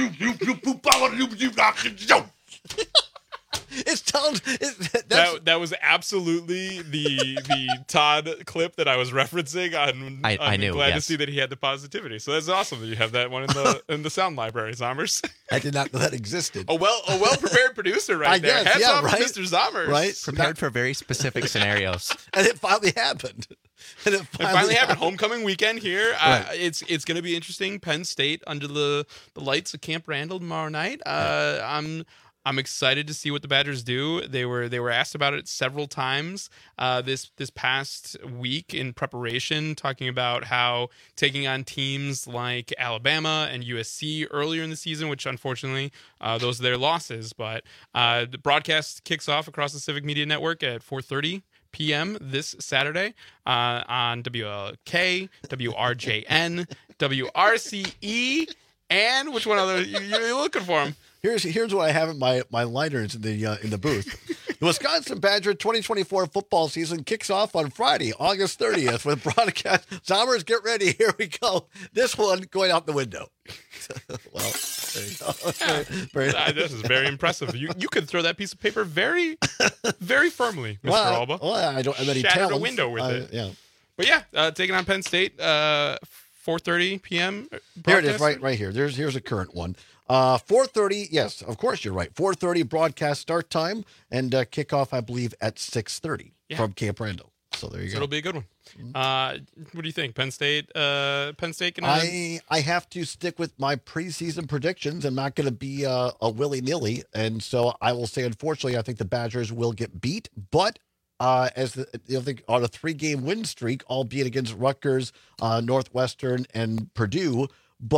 It sounds. It, that that was absolutely the the Todd clip that I was representing. On, I, I'm I knew. glad yes. to see that he had the positivity. So that's awesome that you have that one in the in the sound library, Zommers. I did not know that existed. A well a well prepared producer right I there. guess, Hats yeah, off right? to Mister Zommers. Right. Prepared for very specific scenarios. And it finally happened. And it finally, It finally happened. happened. Homecoming weekend here. Right. Uh, it's it's going to be interesting. Penn State under the, the lights of Camp Randall tomorrow night. Uh, I'm I'm excited to see what the Badgers do. They were they were asked about it several times uh, this this past week in preparation, talking about how taking on teams like Alabama and U S C earlier in the season, which unfortunately uh, those are their losses. But uh, the broadcast kicks off across the Civic Media Network at four thirty p.m. this Saturday uh, on W L K, W R J N, W R C E, and which one other you, you're looking for them? Here's here's what I have in my my liners in the uh, in the booth. The Wisconsin Badger twenty twenty-four football season kicks off on Friday, August thirtieth, with broadcast. Zommers, get ready. Here we go. This one going out the window. Well, there you go. Yeah. Very, Uh, this is very impressive. You you could throw that piece of paper very, very firmly, Mister well, Alba. Well, I don't have any Shattered talents. a window with I- it. Yeah. But yeah, uh, taking on Penn State, uh, four thirty p.m. Here it is, broadcast. right, right here. There's here's a current one. Uh, four thirty. Yes, of course you're right. four thirty broadcast start time and uh, kickoff, I believe, at six thirty Yeah. from Camp Randall. So there you So go. it'll be a good one. Uh, what do you think? Penn State, uh, Penn State can. I I have to stick with my preseason predictions. I'm not going to be uh, a willy nilly, and so I will say, unfortunately, I think the Badgers will get beat. But uh, as the you know, think on a three game win streak, albeit against Rutgers, uh, Northwestern, and Purdue, but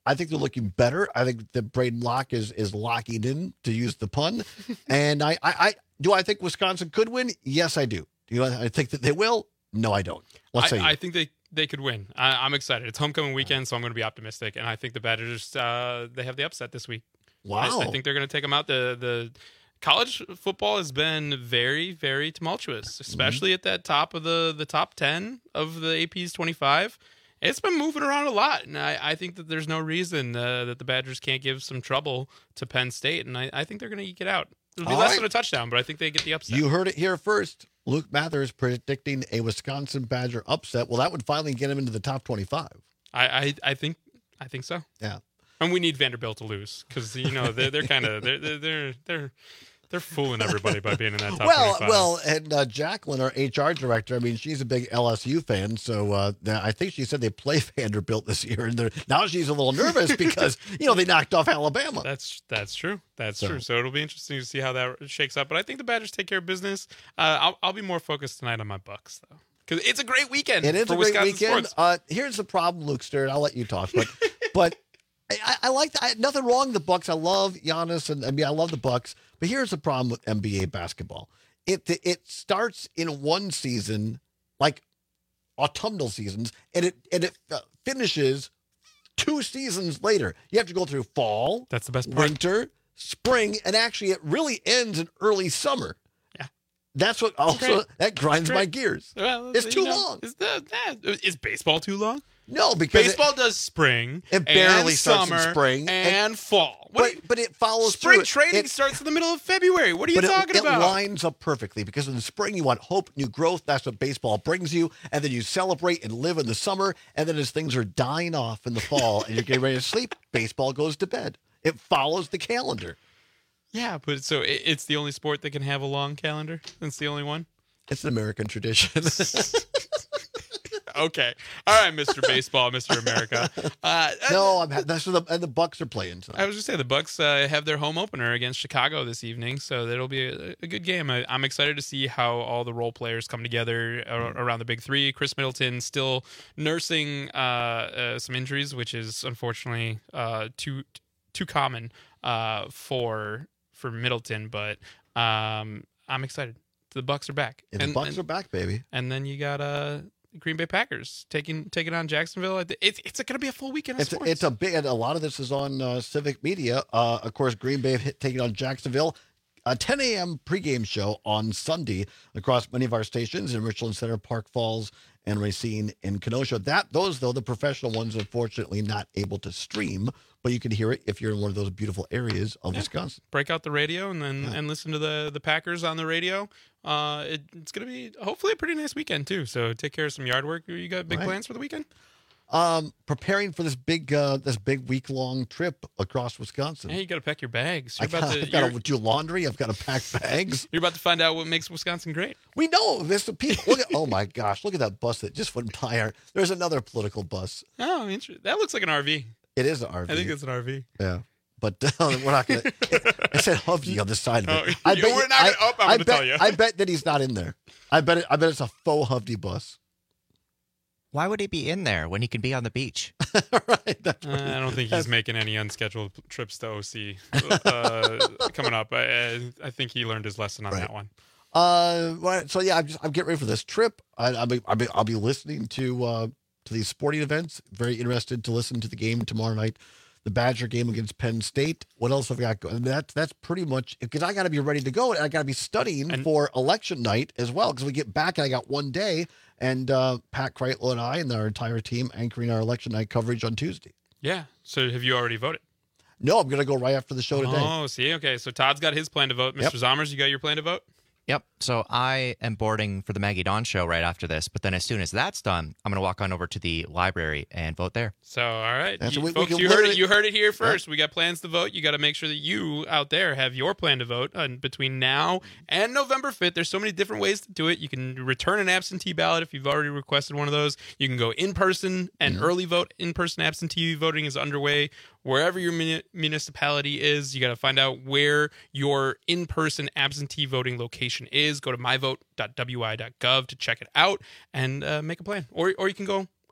I think they're looking better. I think that Braden Locke is is locking in, to use the pun. And I, I, I do I think Wisconsin could win? Yes, I do. Do you I think that they will? No, I don't. Let's say I, I think they, they could win. I, I'm excited. It's homecoming weekend, so I'm going to be optimistic. And I think the Badgers, uh, they have the upset this week. Wow. I, I think they're going to take them out. The the college football has been very, very tumultuous, especially mm-hmm. at that top of the, the top ten of the A P's twenty-five. It's been moving around a lot, and I, I think that there's no reason uh, that the Badgers can't give some trouble to Penn State, and I, I think they're going to eke it out. It'll be All less right. than a touchdown, but I think they get the upset. You heard it here first. Luke Mathers predicting a Wisconsin Badger upset. Well, that would finally get him into the top twenty-five. I, I, I think I think so. Yeah, and we need Vanderbilt to lose because you know they're they're kind of they're they're they're. they're They're fooling everybody by being in that top well, twenty-five. Well, and uh, Jacqueline, our H R director, I mean, she's a big L S U fan, so uh, I think she said they play Vanderbilt this year, and now she's a little nervous because you know they knocked off Alabama. That's that's true. That's So- true. So it'll be interesting to see how that shakes out. But I think the Badgers take care of business. Uh, I'll I'll be more focused tonight on my Bucks though, because it's a great weekend. It is for a great Wisconsin weekend. sports. Uh, here's the problem, Luke Stern. I'll let you talk, but but I, I like I, nothing wrong with the Bucks. I love Giannis, and I mean I love the Bucks. But here's the problem with N B A basketball: it it starts in one season, like autumnal seasons, and it and it uh, finishes two seasons later. You have to go through fall. That's the best part. Winter, spring, and actually it really ends in early summer. Yeah, that's what also great. that grinds It's my great. gears. Well, It's you too know, long. Is, the, that, is baseball too long? No, because baseball it, does spring. It barely and starts summer in spring and, and- fall. What but do you- but it follows spring through. training It- starts in the middle of February. What are you but talking it, about? It lines up perfectly because in the spring you want hope, new growth. That's what baseball brings you, and then you celebrate and live in the summer. And then as things are dying off in the fall and you're getting ready to sleep, baseball goes to bed. It follows the calendar. Yeah, but so it, it's the only sport that can have a long calendar. It's the only one. It's an American tradition. Okay, all right, Mister Baseball, Mister America. Uh, no, I'm that's what the and the Bucks are playing tonight. I was just saying the Bucks uh, have their home opener against Chicago this evening, so that'll be a, a good game. I, I'm excited to see how all the role players come together ar- around the big three. Chris Middleton still nursing uh, uh, some injuries, which is unfortunately uh, too too common uh, for for Middleton, but um, I'm excited. The Bucks are back. And the Bucks are back, baby. And then you got uh, Green Bay Packers taking taking on Jacksonville. It's it's going to be a full weekend of It's sports. it's a big. And a lot of this is on uh, Civic Media. Uh, of course, Green Bay hit, taking on Jacksonville. A ten a.m. pregame show on Sunday across many of our stations in Richland Center, Park Falls, and Racine in Kenosha. That those though the professional ones, unfortunately, not able to stream, but you can hear it if you're in one of those beautiful areas of Yeah. Wisconsin. Break out the radio and then and listen to the the Packers on the radio. Uh, it, it's going to be hopefully a pretty nice weekend too. So take care of some yard work. You got big Right. plans for the weekend? Um, preparing for this big uh, this big week long trip across Wisconsin. Hey, you got to pack your bags. You're I about got, to I've got you're, to do laundry. I've got to pack bags. you're about to find out what makes Wisconsin great. We know this. The people look at. Oh my gosh! Look at that bus that just went by. Our, there's another political bus. Oh, interesting. That looks like an R V. It is an R V. I think it's an R V. Yeah, but uh, we're not gonna. I said Hovey on the side of it. Oh, I you- bet we're you- not gonna- I, oh, I'm I gonna bet, tell you. I bet that he's not in there. I bet. It, I bet it's a faux Hovey bus. Why would he be in there when he can be on the beach? right. That's Uh, I don't think he's making any unscheduled trips to O C uh, coming up. I, I think he learned his lesson on Right. that one. Uh, right, so yeah, I'm just I'm getting ready for this trip. I, I'll be I'll be I'll be listening to uh to these sporting events. Very interested to listen to the game tomorrow night, the Badger game against Penn State. What else have I got going? That's that's pretty much because I got to be ready to go and I got to be studying for election night as well because we get back and I got one day and uh, Pat Kreitlow and I and our entire team anchoring our election night coverage on Tuesday. Yeah. So have you already voted? No, I'm gonna go right after the show today. Oh, see, okay. So Todd's got his plan to vote. Mister Zommers, you got your plan to vote? Yep. So I am boarding for the Maggie Dawn show right after this. But then as soon as that's done, I'm going to walk on over to the library and vote there. So, all right. That's You, what we- we folks, can you heard literally- it. You heard it here first. We got plans to vote. You got to make sure that you out there have your plan to vote. And between now and November fifth, there's so many different ways to do it. You can return an absentee ballot if you've already requested one of those. You can go in person and Mm-hmm. early vote. In person absentee voting is underway. Wherever your muni- municipality is, you got to find out where your in-person absentee voting location is. Go to my vote dot w i dot gov to check it out and uh, make a plan. Or or you can go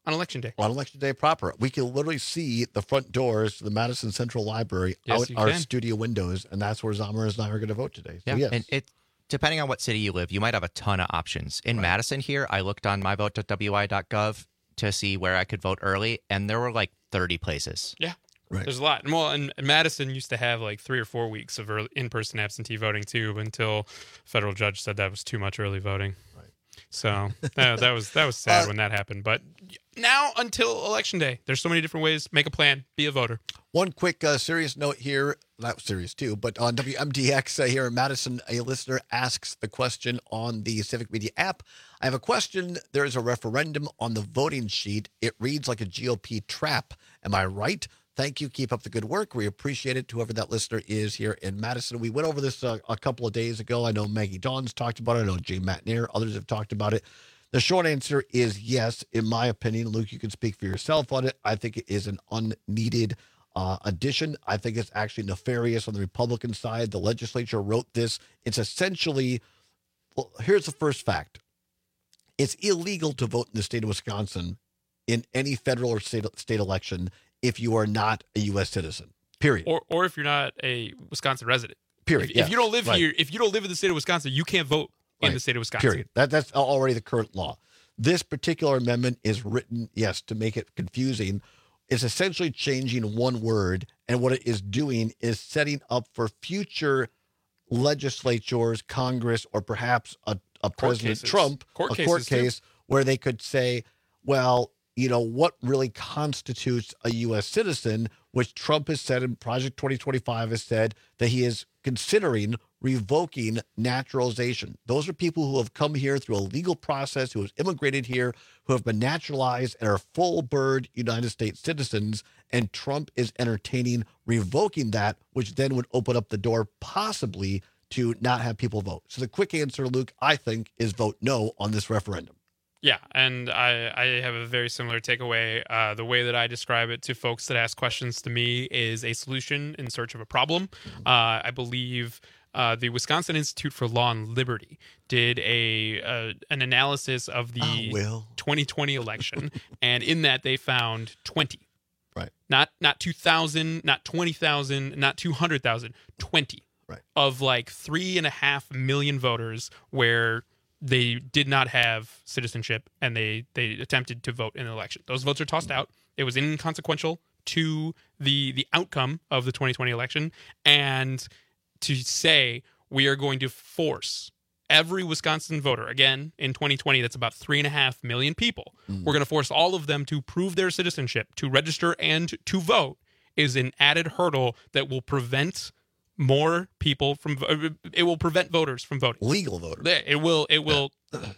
on Election Day. On Election Day proper. We can literally see the front doors to the Madison Central Library Yes, out you our can. studio windows, and that's where Zomer and I are going to vote today. So, Yeah, yes. and it depending on what city you live, you might have a ton of options. In Madison here, I looked on my vote dot w i dot gov to see where I could vote early, and there were like thirty places. Yeah. Right. There's a lot. And well, and Madison used to have like three or four weeks of early, in-person absentee voting too, until a federal judge said that was too much early voting. Right. So that, that was that was sad Uh, when that happened. But now until Election Day, there's so many different ways. Make a plan. Be a voter. One quick uh, serious note here, not serious too, but on W M D X uh, here in Madison, a listener asks the question on the Civic Media app. I have a question. There is a referendum on the voting sheet. It reads like a G O P trap. Am I right? Thank you. Keep up the good work. We appreciate it, whoever that listener is here in Madison. We went over this uh, a couple of days ago. I know Maggie Dawn's talked about it. I know Jay Matnier. Others have talked about it. The short answer is yes, in my opinion. Luke, you can speak for yourself on it. I think it is an unneeded uh, addition. I think it's actually nefarious on the Republican side. The legislature wrote this. It's essentially, well, here's the first fact. It's illegal to vote in the state of Wisconsin in any federal or state, state election if you are not a U S citizen, period. Or or if you're not a Wisconsin resident. Period. If, yes. if you don't live Right. here, if you don't live in the state of Wisconsin, you can't vote in Right. the state of Wisconsin. Period. That, that's already the current law. This particular amendment is written, yes, to make it confusing. It's essentially changing one word, and what it is doing is setting up for future legislatures, Congress, or perhaps a, a President cases. Trump, Court a court cases, too. case, where they could say, well, you know, what really constitutes a U S citizen, which Trump has said in Project twenty twenty-five has said that he is considering revoking naturalization. Those are people who have come here through a legal process, who have immigrated here, who have been naturalized and are full-bird United States citizens, and Trump is entertaining revoking that, which then would open up the door possibly to not have people vote. So the quick answer, Luke, I think, is vote no on this referendum. Yeah, and I, I have a very similar takeaway. Uh, the way that I describe it to folks that ask questions to me is a solution in search of a problem. Uh, I believe uh, the Wisconsin Institute for Law and Liberty did a uh, an analysis of the Oh, Will. twenty twenty election, and in that they found twenty. Right. Not not two thousand, not twenty thousand, not two hundred thousand, twenty. Right. Of like three and a half million voters where they did not have citizenship and they, they attempted to vote in an election. Those votes are tossed out. It was inconsequential to the the outcome of the twenty twenty election. And to say we are going to force every Wisconsin voter, again, in twenty twenty, that's about three and a half million people, Mm. we're going to force all of them to prove their citizenship, to register and to vote, is an added hurdle that will prevent more people from it will prevent voters from voting. Legal voters. It will it will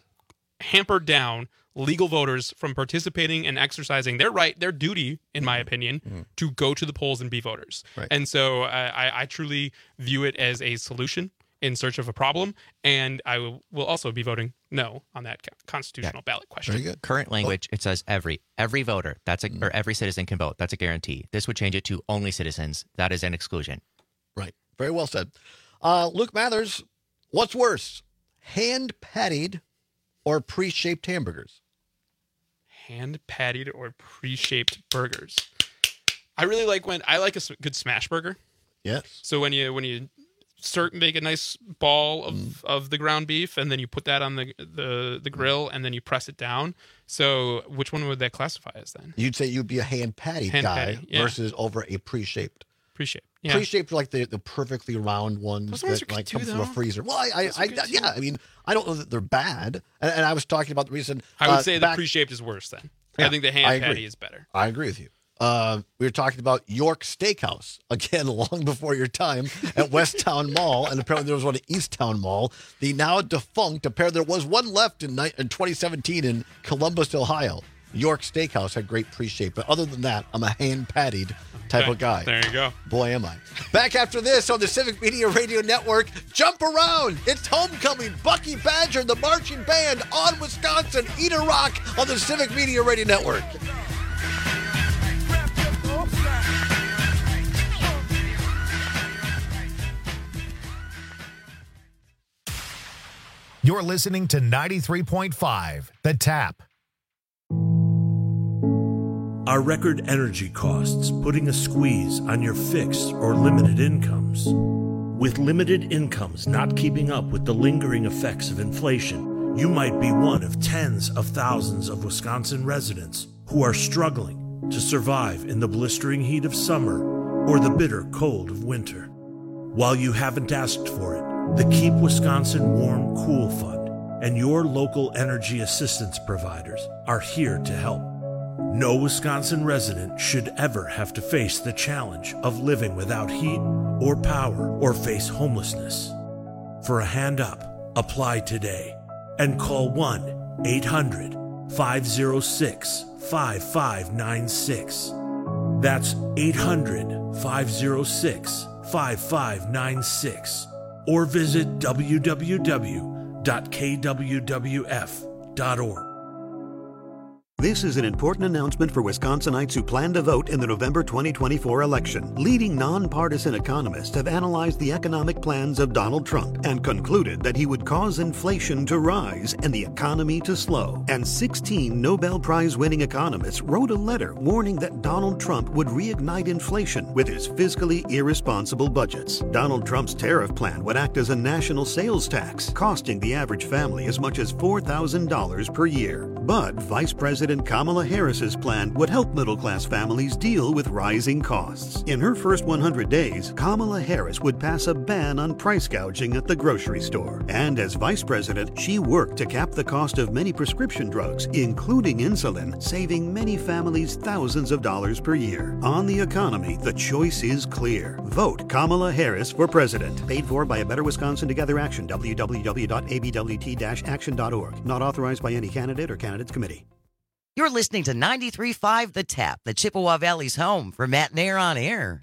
hamper down legal voters from participating and exercising their right, their duty, in my opinion, Mm-hmm. to go to the polls and be voters. Right. And so uh, I, I truly view it as a solution in search of a problem, and I will, will also be voting no on that co- constitutional ballot question. Very good. Current language, it says every every voter, that's a, or every citizen can vote. That's a guarantee. This would change it to only citizens. That is an exclusion. Right. Very well said. Uh, Luke Mathers, what's worse, hand-patted or pre-shaped hamburgers? Hand patted or pre-shaped burgers. I really like when I like a s- good smash burger. Yes. So when you when you start make a nice ball of, Mm. of the ground beef and then you put that on the, the the grill and then you press it down. So which one would that classify as then? You'd say you'd be a hand-patted Hand guy patty, yeah. versus over a pre-shaped. Pre-shaped. Yeah. Pre-shaped are like the, the perfectly round ones Those ones that are like good too, come from a though. freezer. Well, I, I, Those are I, good I too. yeah, I mean, I don't know that they're bad. And, and I was talking about the reason. I would uh, say the back- pre-shaped is worse then. Yeah, I think the I hand agree. patty is better. I agree with you. Uh, we were talking about York Steakhouse, again, long before your time, at West Town Mall, and apparently there was one at East Town Mall. The now defunct, apparently there was one left in, ni- in twenty seventeen in Columbus, Ohio. York Steakhouse had great pre-shape, but other than that, I'm a hand-patted type Okay, of guy. there you go. Boy, am I. Back after this on the Civic Media Radio Network, jump around. It's homecoming. Bucky Badger and the marching band on Wisconsin. Eat a rock on the Civic Media Radio Network. You're listening to ninety-three point five The Tap. Are record energy costs putting a squeeze on your fixed or limited incomes? With limited incomes not keeping up with the lingering effects of inflation, you might be one of tens of thousands of Wisconsin residents who are struggling to survive in the blistering heat of summer or the bitter cold of winter. While you haven't asked for it, the Keep Wisconsin Warm Cool Fund and your local energy assistance providers are here to help. No Wisconsin resident should ever have to face the challenge of living without heat or power or face homelessness. For a hand up, apply today and call one eight hundred five oh six five five nine six. That's eight hundred five oh six five five nine six or visit w w w dot k w w f dot org. This is an important announcement for Wisconsinites who plan to vote in the November twenty twenty-four election. Leading nonpartisan economists have analyzed the economic plans of Donald Trump and concluded that he would cause inflation to rise and the economy to slow. And sixteen Nobel Prize-winning economists wrote a letter warning that Donald Trump would reignite inflation with his fiscally irresponsible budgets. Donald Trump's tariff plan would act as a national sales tax, costing the average family as much as four thousand dollars per year. But Vice President Kamala Harris's plan would help middle-class families deal with rising costs. In her first one hundred days, Kamala Harris would pass a ban on price gouging at the grocery store. And as vice president, she worked to cap the cost of many prescription drugs, including insulin, saving many families thousands of dollars per year. On the economy, the choice is clear. Vote Kamala Harris for president. Paid for by a Better Wisconsin Together Action, w w w dot a b w t dash action dot org. Not authorized by any candidate or candidates committee. You're listening to ninety-three point five The Tap, the Chippewa Valley's home for Matt Nair on Air.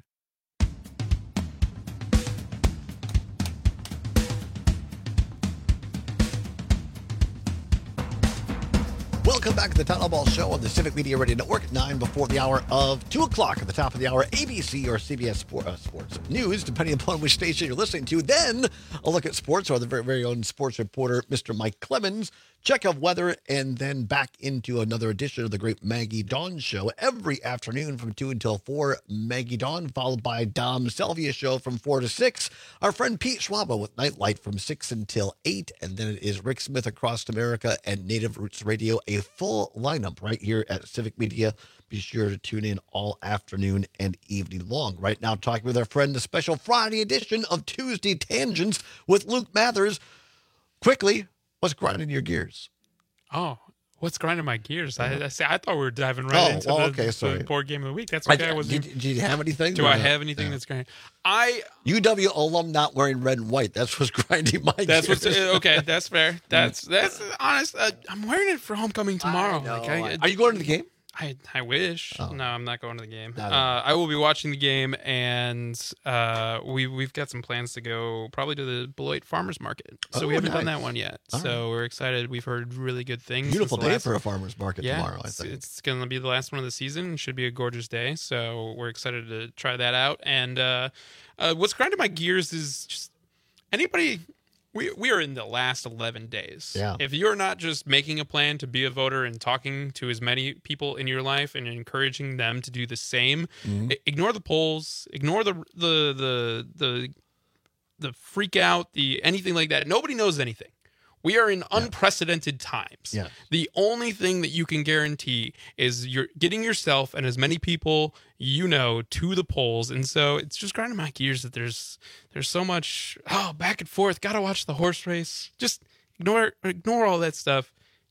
Welcome back to the Town Ball Show on the Civic Media Radio Network, nine before the hour of two o'clock at the top of the hour, A B C or C B S Sport, uh, Sports News, depending upon which station you're listening to. Then a look at sports, or the very, very own sports reporter, Mister Mike Clemens, check of weather, and then back into another edition of the great Maggie Dawn Show every afternoon from two until four. Maggie Dawn, followed by Dom Selvia Show from four to six. Our friend Pete Schwaba with Nightlight from six until eight. And then it is Rick Smith Across America and Native Roots Radio, a full lineup right here at Civic Media. Be sure to tune in all afternoon and evening long. Right now, talking with our friend, the special Friday edition of Tuesday Tangents with Luke Mathers. Quickly, what's grinding your gears? Oh, what's grinding my gears? I I, say, I thought we were diving right oh, into well, the, okay, sorry. the board game of the week. That's okay. I, I wasn't. Did, did you have anything? Do I have anything yeah. that's grinding? I U W alum not wearing red and white. That's what's grinding my that's gears. What's okay. That's fair. That's that's honest. Uh, I'm wearing it for homecoming tomorrow. I know. Like, I, Are you going to the game? I I wish. Oh. No, I'm not going to the game. No, no. Uh, I will be watching the game, and uh, we we've got some plans to go probably to the Beloit Farmers Market. So Oh, we haven't nice. done that one yet. All so we're excited. We've heard really good things. Beautiful since the day last- for a farmer's market yeah, tomorrow, I it's, think. it's going to be the last one of the season. It should be a gorgeous day. So we're excited to try that out. And uh, uh, what's grinding my gears is just anybody. We we are in the last eleven days. Yeah. If you're not just making a plan to be a voter and talking to as many people in your life and encouraging them to do the same, Mhm. i- ignore the polls, ignore the the the the the freak out, the anything like that. Nobody knows anything. We are in unprecedented times. Yes. The only thing that you can guarantee is you're getting yourself and as many people you know to the polls. And so it's just grinding my gears that there's there's so much oh back and forth. Gotta watch the horse race. Just ignore ignore all that stuff.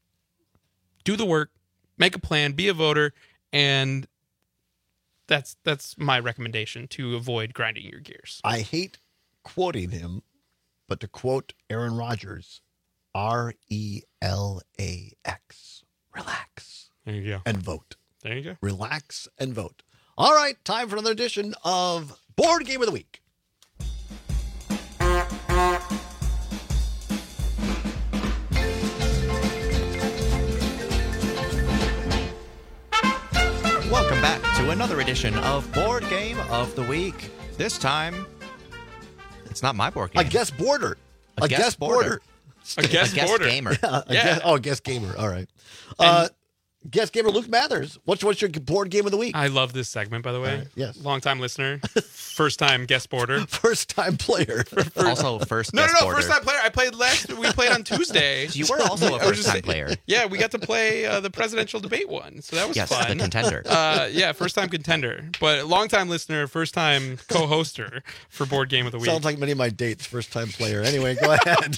Do the work, make a plan, be a voter, and that's that's my recommendation to avoid grinding your gears. I hate quoting him, but to quote Aaron Rodgers, R E L A X. Relax. There you go. And vote. There you go. Relax and vote. All right, time for another edition of Board Game of the Week. Welcome back to another edition of Board Game of the Week. This time, it's not my board game. A guest boarder. A, A guest, guest boarder. boarder. A guest a guest boarder. gamer. Yeah, a Yeah. Guest, oh, a guest gamer. All right. Uh, guest giver Luke Mathers. What's what's your board game of the week? I love this segment, by the way. Uh, yes. Long time listener, first time guest boarder, first time player. Also first no, guest no, no, boarder. first time player. I played last. We played on Tuesday. You were also a I was first time player. Yeah, we got to play uh, the presidential debate one, so that was Yes, fun. the contender. Uh, yeah, first time contender, but long time listener, first time co-hoster for board game of the week. Sounds like many of my dates, first time player. Anyway, go ahead.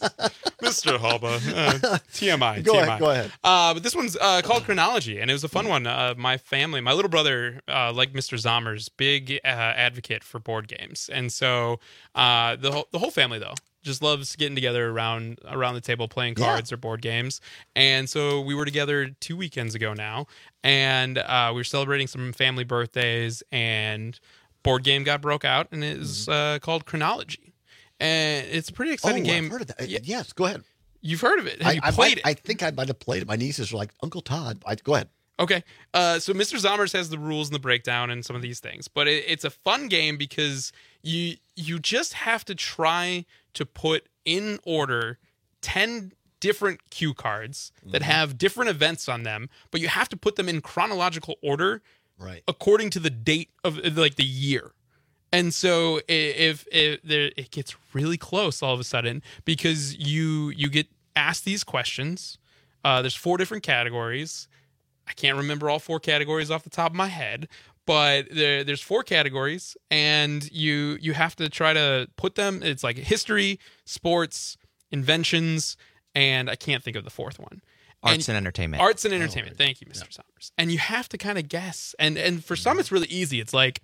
Mister Halba. Uh, T M I. Go T M I. ahead, go ahead. Uh, but this one's uh, called Chronology, and it was a fun one. Uh, my family, my little brother, uh, like Mister Zommers, big uh, advocate for board games. And so uh, the, whole, the whole family, though, just loves getting together around around the table playing cards yeah. or board games. And so we were together two weekends ago now, and uh, we were celebrating some family birthdays, and board game got broke out, and it is uh, called Chronology. And it's a pretty exciting oh, game. I've heard of that. Yeah. Yes, go ahead. You've heard of it. Have I, you I played might, it? I think I might have played it. My nieces were like, Uncle Todd. I, go ahead. Okay. Uh, so Mister Zommers has the rules and the breakdown and some of these things. But it, it's a fun game because you you just have to try to put in order ten different cue cards that Mm-hmm. have different events on them, but you have to put them in chronological order right. according to the date of like the year. And so if, if there, it gets really close all of a sudden because you you get asked these questions. Uh, there's four different categories. I can't remember all four categories off the top of my head, but there, there's four categories, and you you have to try to put them. It's like history, sports, inventions, and I can't think of the fourth one. Arts and, and entertainment. Arts and entertainment. Thank you, Mister Yeah. Zommers. And you have to kind of guess. And and for some, it's really easy. It's like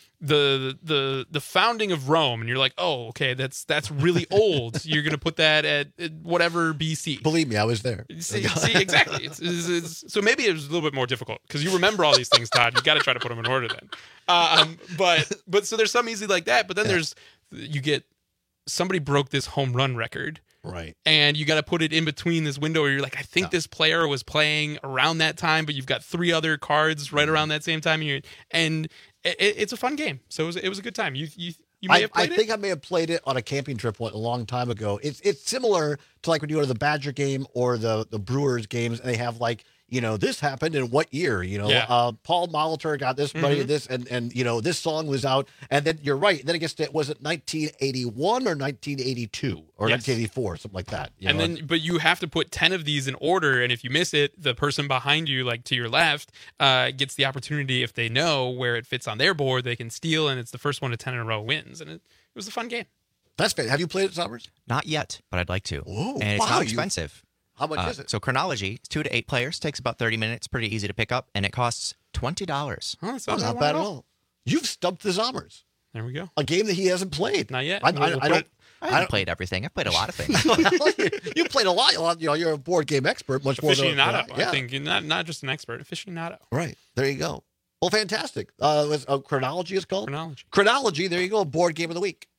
the the the founding of Rome, and you're like, oh, okay, that's that's really old. You're gonna put that at, at whatever B C. Believe me, I was there. See, see exactly. It's, it's, it's, so maybe it was a little bit more difficult because you remember all these things, Todd. You got to try to put them in order then. Um, but but so there's some easy like that. But then yeah. there's you get somebody broke this home run record. Right. And you got to put it in between this window where you're like, I think yeah. this player was playing around that time, but you've got three other cards right around that same time. And, you're, and it, it's a fun game. So it was, it was a good time. You you, you may I, have played I it? think I may have played it on a camping trip one, a long time ago. It's it's similar to like when you go to the Badger game or the, the Brewers games, and they have like, you know, this happened in what year? You know, Yeah. uh, Paul Molitor got this money, Mhm. this, and, and, you know, this song was out. And then you're right. Then it gets to, was it nineteen eighty-one or nineteen eighty-two or Yes. nineteen eighty-four, something like that. you And know? then, but you have to put ten of these in order, and if you miss it, the person behind you, like to your left, uh, gets the opportunity. If they know where it fits on their board, they can steal, and it's the first one to ten in a row wins. And it, it was a fun game. That's fair. Have you played it, Summers? Not yet, but I'd like to. Whoa, and it's wow, not you- expensive. How much Uh, is it? So Chronology, it's two to eight players, takes about thirty minutes, pretty easy to pick up, and it costs twenty dollars. Oh, that's Oh, not bad at all. You've stumped the Zommers. There we go. A game that he hasn't played. Not yet. I, I, We'll I put don't. it- I haven't played everything. I've played a lot of things. You played a lot. A lot, You know, you're a board game expert, much more than Aficionado, yeah. I think. Not, not just an expert, aficionado. Right. There you go. Well, fantastic. Uh, it was, uh, Chronology is called? Chronology. Chronology. There you go. Board game of the week.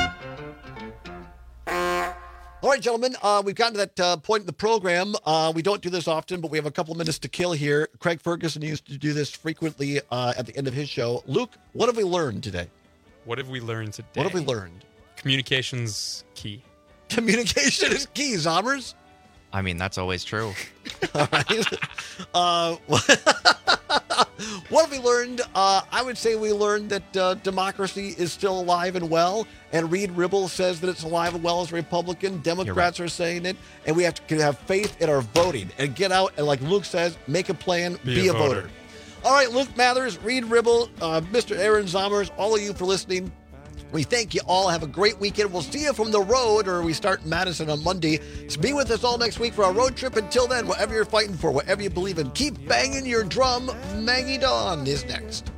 All right, gentlemen, uh, we've gotten to that uh, point in the program. Uh, we don't do this often, but we have a couple minutes to kill here. Craig Ferguson used to do this frequently uh, at the end of his show. Luke, what have we learned today? What have we learned today? What have we learned? Communication's key. Communication is key, Zommers. I mean, that's always true. All right. Uh, what have we learned? Uh, I would say we learned that uh, democracy is still alive and well. And Reed Ribble says that it's alive and well as a Republican. Democrats are saying it. And we have to have faith in our voting and get out and, like Luke says, make a plan, be, Be a a voter. voter. All right, Luke Mathers, Reed Ribble, uh, Mister Aaron Zommers, all of you for listening. We thank you all. Have a great weekend. We'll see you from the road, or we start in Madison on Monday. So be with us all next week for our road trip. Until then, whatever you're fighting for, whatever you believe in, keep banging your drum. Maggie Dawn is next.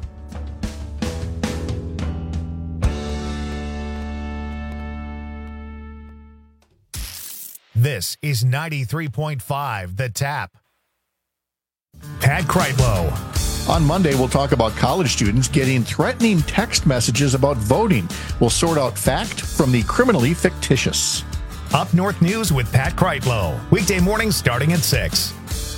This is ninety-three point five The Tap. Pat Kreitlow. On Monday, we'll talk about college students getting threatening text messages about voting. We'll sort out fact from the criminally fictitious. Up North News with Pat Kreitlow. Weekday mornings starting at six.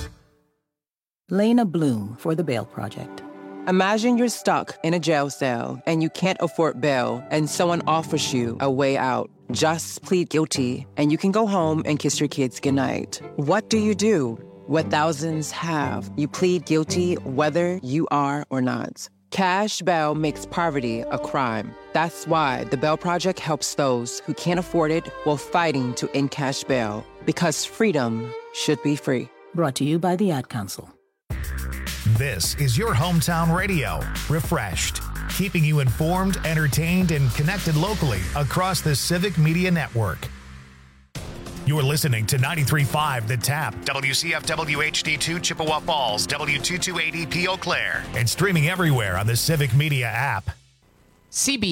Lena Bloom for the Bail Project. Imagine you're stuck in a jail cell and you can't afford bail, and someone offers you a way out. Just plead guilty and you can go home and kiss your kids goodnight. What do you do? what thousands have. You plead guilty whether you are or not. Cash bail makes poverty a crime. That's why the Bail Project helps those who can't afford it while fighting to end cash bail. Because freedom should be free. Brought to you by the Ad Council. This is your hometown radio, Refreshed, keeping you informed, entertained, and connected locally across the Civic Media Network. You're listening to ninety-three point five The Tap, W C F W H D two Chippewa Falls, W two two eight E P Eau Claire, and streaming everywhere on the Civic Media app. C B